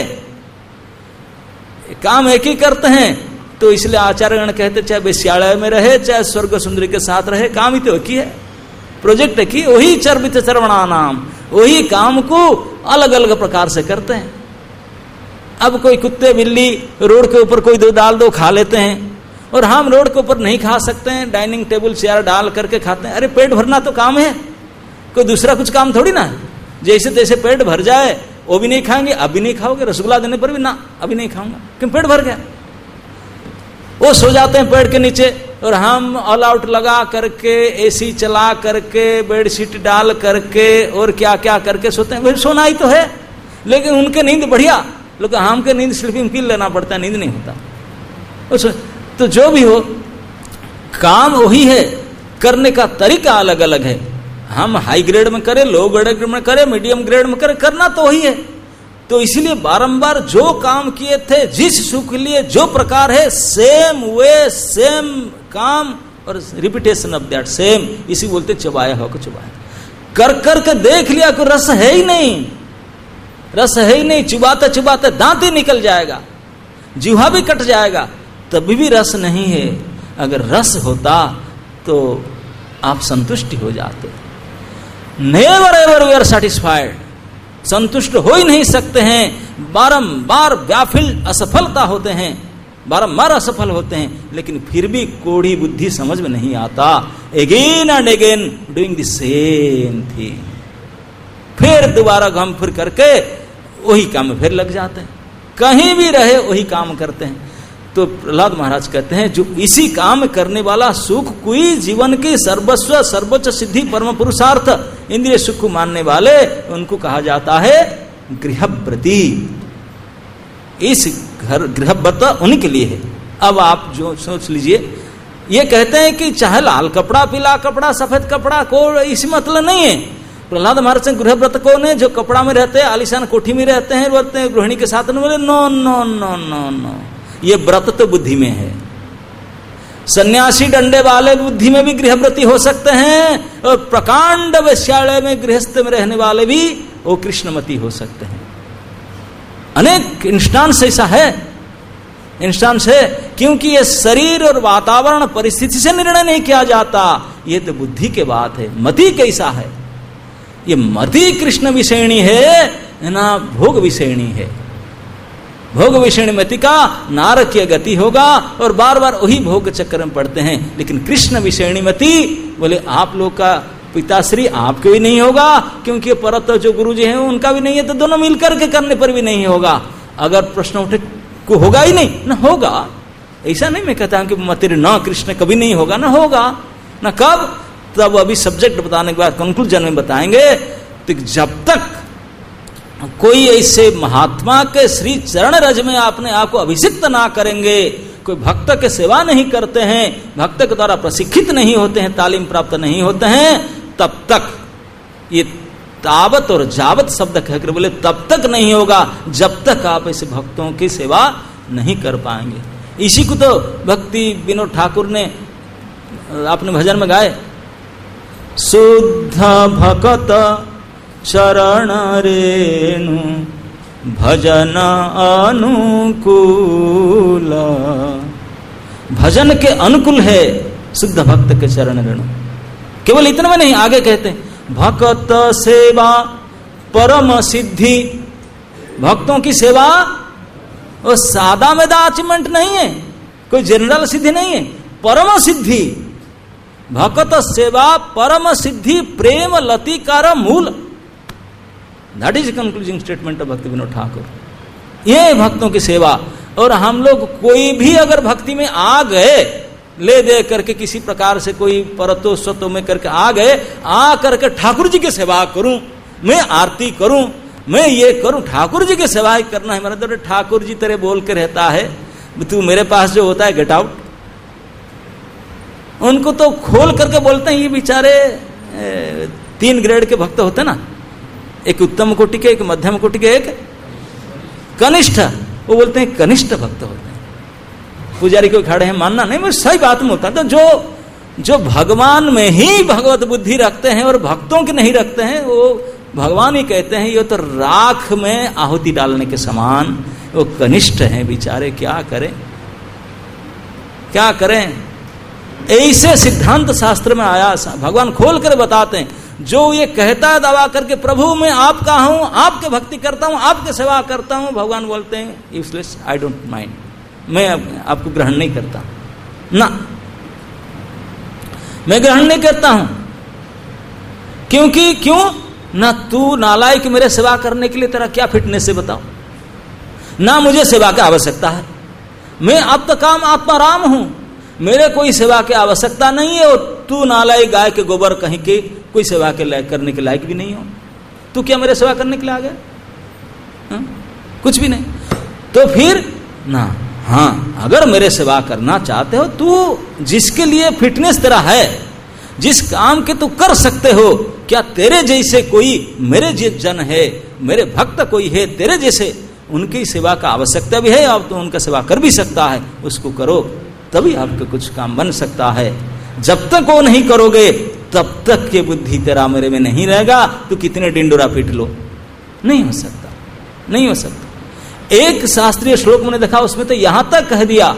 काम एक ही करते हैं। तो इसलिए आचार्यगण कहते चाहे वेश्यालय में रहे, चाहे स्वर्ग सुंदरी के साथ रहे, काम ही तो एक ही है, प्रोजेक्ट एक ही, वही चर्वित चर्वणा नाम, वही काम को अलग अलग प्रकार से करते हैं। अब कोई कुत्ते बिल्ली रोड के ऊपर कोई दो डाल दो खा लेते हैं, और हम रोड के ऊपर नहीं खा सकते हैं, डाइनिंग टेबल चेयर डाल करके खाते हैं। अरे पेट भरना तो काम है, कोई दूसरा कुछ काम थोड़ी ना। जैसे तैसे पेट भर जाए वो भी नहीं खाएंगे, अब भी नहीं खाओगे, रसगुल्ला देने पर भी ना अभी नहीं खाऊंगा, क्यों पेट भर गया। वो सो जाते हैं पेड़ के नीचे, और हम ऑल आउट लगा करके, एसी चला करके, बेडशीट डाल करके और क्या क्या करके सोते हैं। भाई सोना ही तो है, लेकिन उनके नींद बढ़िया, लेकिन हमके नींद स्लीपिंग पिल लेना पड़ता है, नींद नहीं होता। तो जो भी हो, काम वही है, करने का तरीका अलग अलग है। हम हाई ग्रेड में करें, लो ग्रेड में करें, मीडियम ग्रेड में करें, करना तो वही है। तो इसलिए बारंबार जो काम किए थे, जिस सुख के लिए जो प्रकार है, सेम वे सेम काम और रिपीटेशन ऑफ दैट सेम, इसी बोलते चबाया हो चबाया। कर कर के देख लिया कि रस है ही नहीं, रस है ही नहीं, चुबाते चुबाते दांत ही निकल जाएगा, जीवा भी कट जाएगा, तभी भी रस नहीं है। अगर रस होता तो आप संतुष्टि हो जाते। Never ever we are satisfied, संतुष्ट हो ही नहीं सकते हैं, बारंबार व्याफिल असफलता होते हैं, बारंबार असफल होते हैं, लेकिन फिर भी कोढ़ी बुद्धि समझ में नहीं आता। Again and again doing the same thing, फिर दोबारा घूम फिर करके वही काम में फिर लग जाते हैं, कहीं भी रहे वही काम करते हैं। तो प्रहलाद महाराज कहते हैं जो इसी काम करने वाला सुख कोई जीवन की सर्वस्व सर्वोच्च सिद्धि परम पुरुषार्थ इंद्रिय सुख को मानने वाले, उनको कहा जाता है गृहव्रती। इस घर गृहव्रत उनके लिए है। अब आप जो सोच लीजिए, ये कहते हैं कि चाहे लाल कपड़ा, पीला कपड़ा, सफेद कपड़ा, को इसी मतलब नहीं है। प्रहलाद महाराज गृहव्रत कौन है? जो कपड़ा में रहते हैं, आलिशान कोठी में रहते हैं, रहते हैं गृहिणी के साथ में, बोले no no no no no, ये व्रत तो बुद्धि में है। सन्यासी डंडे वाले बुद्धि में भी गृहव्रती हो सकते हैं, और प्रकांड वैश्यालय में गृहस्थ में रहने वाले भी वो कृष्णमती हो सकते हैं। अनेक इंस्टांस ऐसा है, इंस्टांस है, क्योंकि ये शरीर और वातावरण परिस्थिति से निर्णय नहीं किया जाता, ये तो बुद्धि के बात है। मति कैसा है? ये मति कृष्ण विषयणी है ना भोग विषयणी है। भोग विषयमति का नारकीय गति होगा और बार बार वही भोग चक्र में पड़ते हैं। लेकिन कृष्ण विषयमति बोले आप लोग का पिताश्री आपके भी नहीं होगा, क्योंकि परत जो गुरु जी हैं उनका भी नहीं है, तो दोनों मिलकर के करने पर भी नहीं होगा। अगर प्रश्न उठे को होगा ही नहीं ना, होगा ऐसा नहीं मैं कहता हूं कि मतिर न कृष्ण कभी नहीं होगा, ना होगा ना कब, तब अभी सब्जेक्ट बताने के बाद कंक्लूजन में बताएंगे। तो जब तक कोई ऐसे महात्मा के श्री चरण रज में आपने आपको अभिषिक्त ना करेंगे, कोई भक्त के सेवा नहीं करते हैं, भक्त के द्वारा प्रशिक्षित नहीं होते हैं, तालीम प्राप्त नहीं होते हैं, तब तक ये तावत और जावत शब्द कहकर बोले तब तक नहीं होगा जब तक आप ऐसे भक्तों की सेवा नहीं कर पाएंगे। इसी को तो भक्ति विनोद ठाकुर ने अपने भजन में गाए, शुद्ध भक्त चरण रेणु भजन अनुकूल। भजन के अनुकूल है शुद्ध भक्त के चरण रेणु। केवल इतना में नहीं, आगे कहते हैं भक्त सेवा परम सिद्धि। भक्तों की सेवा वो सादा मेदा अचीवमेंट नहीं है, कोई जनरल सिद्धि नहीं है, परम सिद्धि। भक्त सेवा परम सिद्धि प्रेम लतिकार मूल। That is concluding statement of Bhakti Vinod Thakur. ये भक्तों की सेवा। और हम लोग कोई भी अगर भक्ति में आ गए, ले दे करके किसी प्रकार से कोई परतो स्वतो में करके आ गए, आ करके ठाकुर जी की सेवा करूं, मैं आरती करूं, मैं ये करूं, ठाकुर जी की सेवा ही करना है। मेरा तो ठाकुर जी तेरे बोल के रहता है, तू मेरे पास जो होता है गेट आउट। उनको तो खोल करके बोलते हैं, ये बेचारे 3 ग्रेड के भक्त होते ना, एक उत्तम कोटि के, एक मध्यम कोटि के, एक कनिष्ठ। वो बोलते हैं कनिष्ठ भक्त होते हैं। पुजारी को खड़े हैं मानना नहीं, मैं सही बात में होता है। तो जो भगवान में ही भगवत बुद्धि रखते हैं और भक्तों की नहीं रखते हैं, वो भगवान ही कहते हैं ये तो राख में आहुति डालने के समान, वो कनिष्ठ हैं बेचारे। क्या करें क्या करें। ऐसे सिद्धांत शास्त्र में आया, भगवान खोल कर बताते हैं। जो ये कहता है दवा करके प्रभु मैं आपका हूं, आपके भक्ति करता हूं, आपके सेवा करता हूं, भगवान बोलते हैं यूजलेस, आई डोंट माइंड, मैं आपको ग्रहण नहीं करता ना, मैं ग्रहण नहीं करता हूं। क्योंकि क्यों ना, तू नालायक मेरे सेवा करने के लिए तेरा क्या फिटनेस है बताओ, ना मुझे सेवा की आवश्यकता है, मैं अब तक काम आत्माराम हूं, मेरे कोई सेवा की आवश्यकता नहीं है। और तू नालायक गाय के गोबर कहीं के कोई सेवा के लायक करने के लायक भी नहीं हो, तू क्या मेरे सेवा करने के लिए आ गया? कुछ भी नहीं। तो फिर ना, हाँ अगर मेरे सेवा करना चाहते हो, तू जिसके लिए फिटनेस तेरा है, जिस काम के तू कर सकते हो, क्या तेरे जैसे कोई मेरे जन है, मेरे भक्त कोई है तेरे जैसे, उनकी सेवा का आवश्यकता भी है, अब तो उनका सेवा कर भी सकता है, उसको करो, तभी आपका कुछ काम बन सकता है। जब तक वो नहीं करोगे तब तक ये बुद्धि तेरा मेरे में नहीं रहेगा। तू कितने डिंडोरा पीट लो, नहीं हो सकता, नहीं हो सकता। एक शास्त्रीय श्लोक मैंने देखा, उसमें तो यहां तक कह दिया,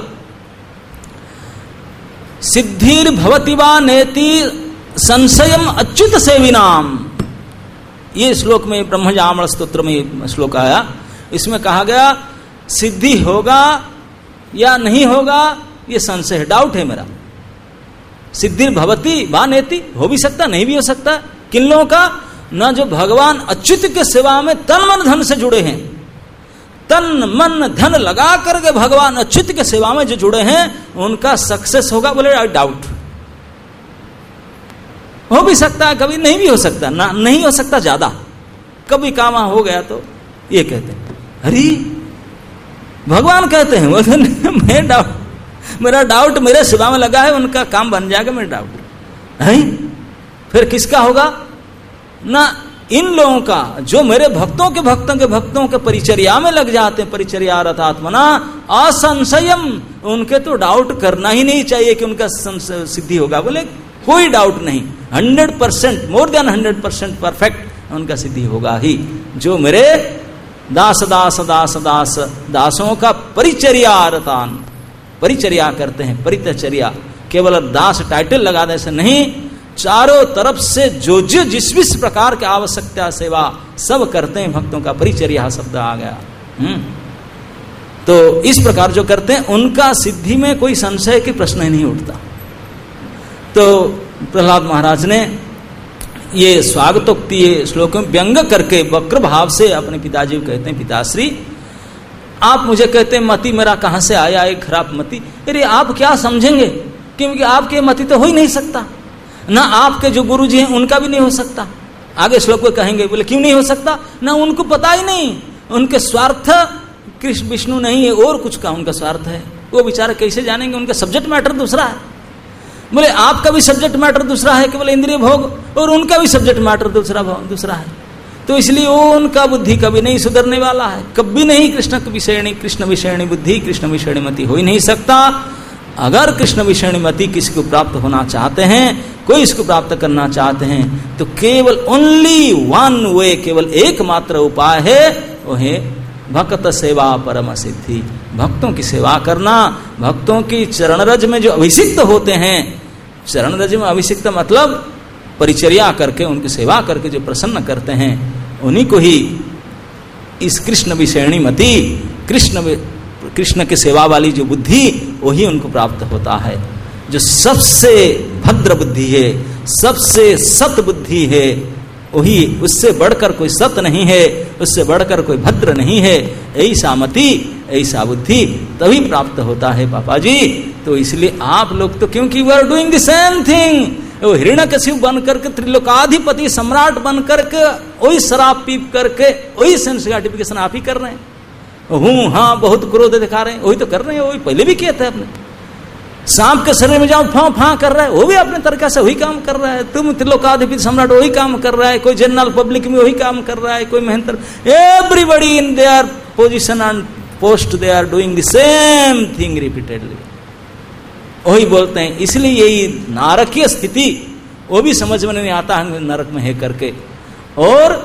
सिद्धिर भवति वा नेति संशयम अच्युत सेविनाम। ये श्लोक में ब्रह्मजामण स्तोत्र में श्लोक आया, इसमें कहा गया सिद्धि होगा या नहीं होगा ये संशय है, डाउट है मेरा। सिद्धि भवति वा नेति, हो भी सकता नहीं भी हो सकता। किन लोगों का? ना जो भगवान अच्युत के सेवा में तन मन धन से जुड़े हैं, तन मन धन लगा करके भगवान अच्युत के सेवा में जो जुड़े हैं, उनका सक्सेस होगा। बोले आई डाउट, हो भी सकता है, कभी नहीं भी हो सकता, ना नहीं हो सकता ज्यादा, कभी काम हो गया तो ये कहते हैं। अरे भगवान कहते हैं, मैं डाउट, मेरा डाउट मेरे सेवा में लगा है, उनका काम बन जाएगा, मेरा डाउट है। फिर किसका होगा? ना इन लोगों का जो मेरे भक्तों के परिचर्या में लग जाते हैं, परिचर्या रथात्मना असंशयम, उनके तो डाउट करना ही नहीं चाहिए कि उनका सिद्धि होगा। बोले कोई डाउट नहीं, 100%, मोर देन 100% परफेक्ट उनका सिद्धि होगा ही। जो मेरे दास दास दास दास दासों का परिचर्यारतान, परिचर्या करते हैं, परिचर्या, केवल दास टाइटल लगा दे से नहीं, चारों तरफ से जो जिस प्रकार की आवश्यकता सेवा सब करते हैं भक्तों का, परिचर्या शब्द आ गया। तो इस प्रकार जो करते हैं उनका सिद्धि में कोई संशय के प्रश्न ही नहीं उठता। तो प्रहलाद महाराज ने ये स्वागतोक्ति ये श्लोक में व्यंग करके वक्र भाव से अपने पिताजी को कहते हैं, पिताश्री आप मुझे कहते हैं मति मेरा कहां से आया एक खराब मति, अरे आप क्या समझेंगे, क्योंकि आपके मति तो हो ही नहीं सकता, ना आपके जो गुरु जी हैं उनका भी नहीं हो सकता। आगे श्लोक में कहेंगे, बोले क्यों नहीं हो सकता, ना उनको पता ही नहीं, उनके स्वार्थ कृष्ण विष्णु नहीं है और कुछ का उनका स्वार्थ है, वो बेचारे कैसे जानेंगे, उनका सब्जेक्ट मैटर दूसरा है। बोले आपका भी सब्जेक्ट मैटर दूसरा है केवल इंद्रिय भोग, और उनका भी सब्जेक्ट मैटर दूसरा है, तो इसलिए वो उनका बुद्धि कभी नहीं सुधरने वाला है, कभी नहीं कृष्ण विषयणी बुद्धि कृष्ण विषयणी मति हो ही नहीं सकता। अगर कृष्ण विषयणी मति किसी को प्राप्त होना चाहते हैं, कोई इसको प्राप्त करना चाहते हैं, तो केवल ओनली वन वे, केवल एकमात्र उपाय है, वो है भक्त सेवा परम सिद्धि, भक्तों की सेवा करना, भक्तों की चरण रज में जो अभिषिक्त होते हैं, चरण रज में अभिषिक्त मतलब परिचर्या करके उनकी सेवा करके जो प्रसन्न करते हैं, उन्हीं को ही इस कृष्ण विषयणी मति, कृष्ण की सेवा वाली जो बुद्धि, वही उनको प्राप्त होता है। जो सबसे भद्र बुद्धि है, सबसे सत बुद्धि है, वही, उससे बढ़कर कोई सत नहीं है, उससे बढ़कर कोई भद्र नहीं है। ऐसा मति, ऐसा बुद्धि तभी प्राप्त होता है पापा जी। तो इसलिए आप लोग तो, क्योंकि we are doing the same thing, वो हिरण्यकशिपु बन करके, त्रिलोकाधिपति सम्राट बन करके, वही शराब पीप करके, वही सेंस ग्रेटिफिकेशन आप ही कर रहे हैं। हूं हाँ बहुत क्रोध दिखा रहे हैं, वही तो कर रहे हैं, वही पहले भी किया था आपने। सांप के शरीर में जाओ फां फां कर रहा है, वो भी अपने तरीके से वही काम कर रहा है। तुम त्रिलोकाधिपति सम्राट वही काम कर रहा है, कोई जनरल पब्लिक में वही काम कर रहा है, कोई मेहनत, everybody in their position and post they are doing the same thing repeatedly, वही बोलते हैं। इसलिए यही नारकीय स्थिति, वो भी समझ में नहीं आता है नरक में है करके, और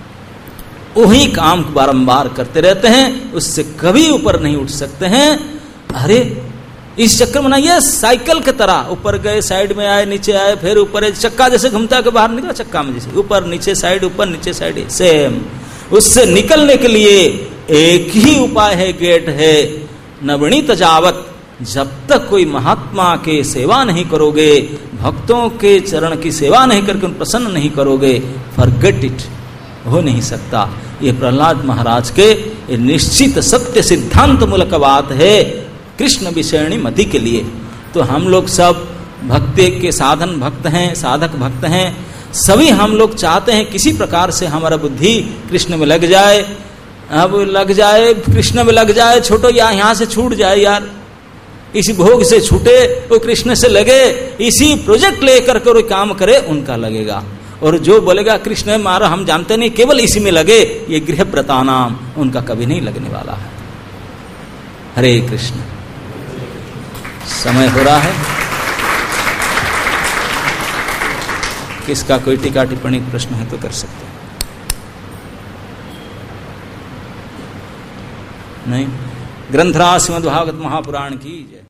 वही काम बारंबार करते रहते हैं, उससे कभी ऊपर नहीं उठ सकते हैं। अरे इस चक्कर में ना, ये साइकिल की तरह ऊपर गए, साइड में आए, नीचे आए, फिर ऊपर, चक्का जैसे घूमता है, बाहर निकला चक्का में जैसे ऊपर नीचे साइड, ऊपर नीचे साइड, सेम। उससे निकलने के लिए एक ही उपाय है, गेट है, नवनीत जावत, जब तक कोई महात्मा के सेवा नहीं करोगे, भक्तों के चरण की सेवा नहीं करके उन प्रसन्न नहीं करोगे, फॉरगेट इट, हो नहीं सकता। ये प्रहलाद महाराज के निश्चित सत्य सिद्धांत मूलक बात है कृष्ण विषयणी मति के लिए। तो हम लोग सब भक्ति के साधन भक्त हैं, साधक भक्त हैं, सभी हम लोग चाहते हैं किसी प्रकार से हमारा बुद्धि कृष्ण में लग जाए। अब लग जाए, कृष्ण में लग जाए, छोटो या यहाँ से छूट जाए यार, इसी भोग से छूटे, वो कृष्ण से लगे, इसी प्रोजेक्ट लेकर के वो काम करे, उनका लगेगा। और जो बोलेगा कृष्ण मारा हम जानते नहीं, केवल इसी में लगे, ये गृहव्रता नाम, उनका कभी नहीं लगने वाला है। हरे कृष्ण। समय हो रहा है, किसका कोई टीका टिप्पणी प्रश्न है तो कर सकते हैं। नहीं, ग्रंथराज श्रीमद्भागवत महापुराण की जय।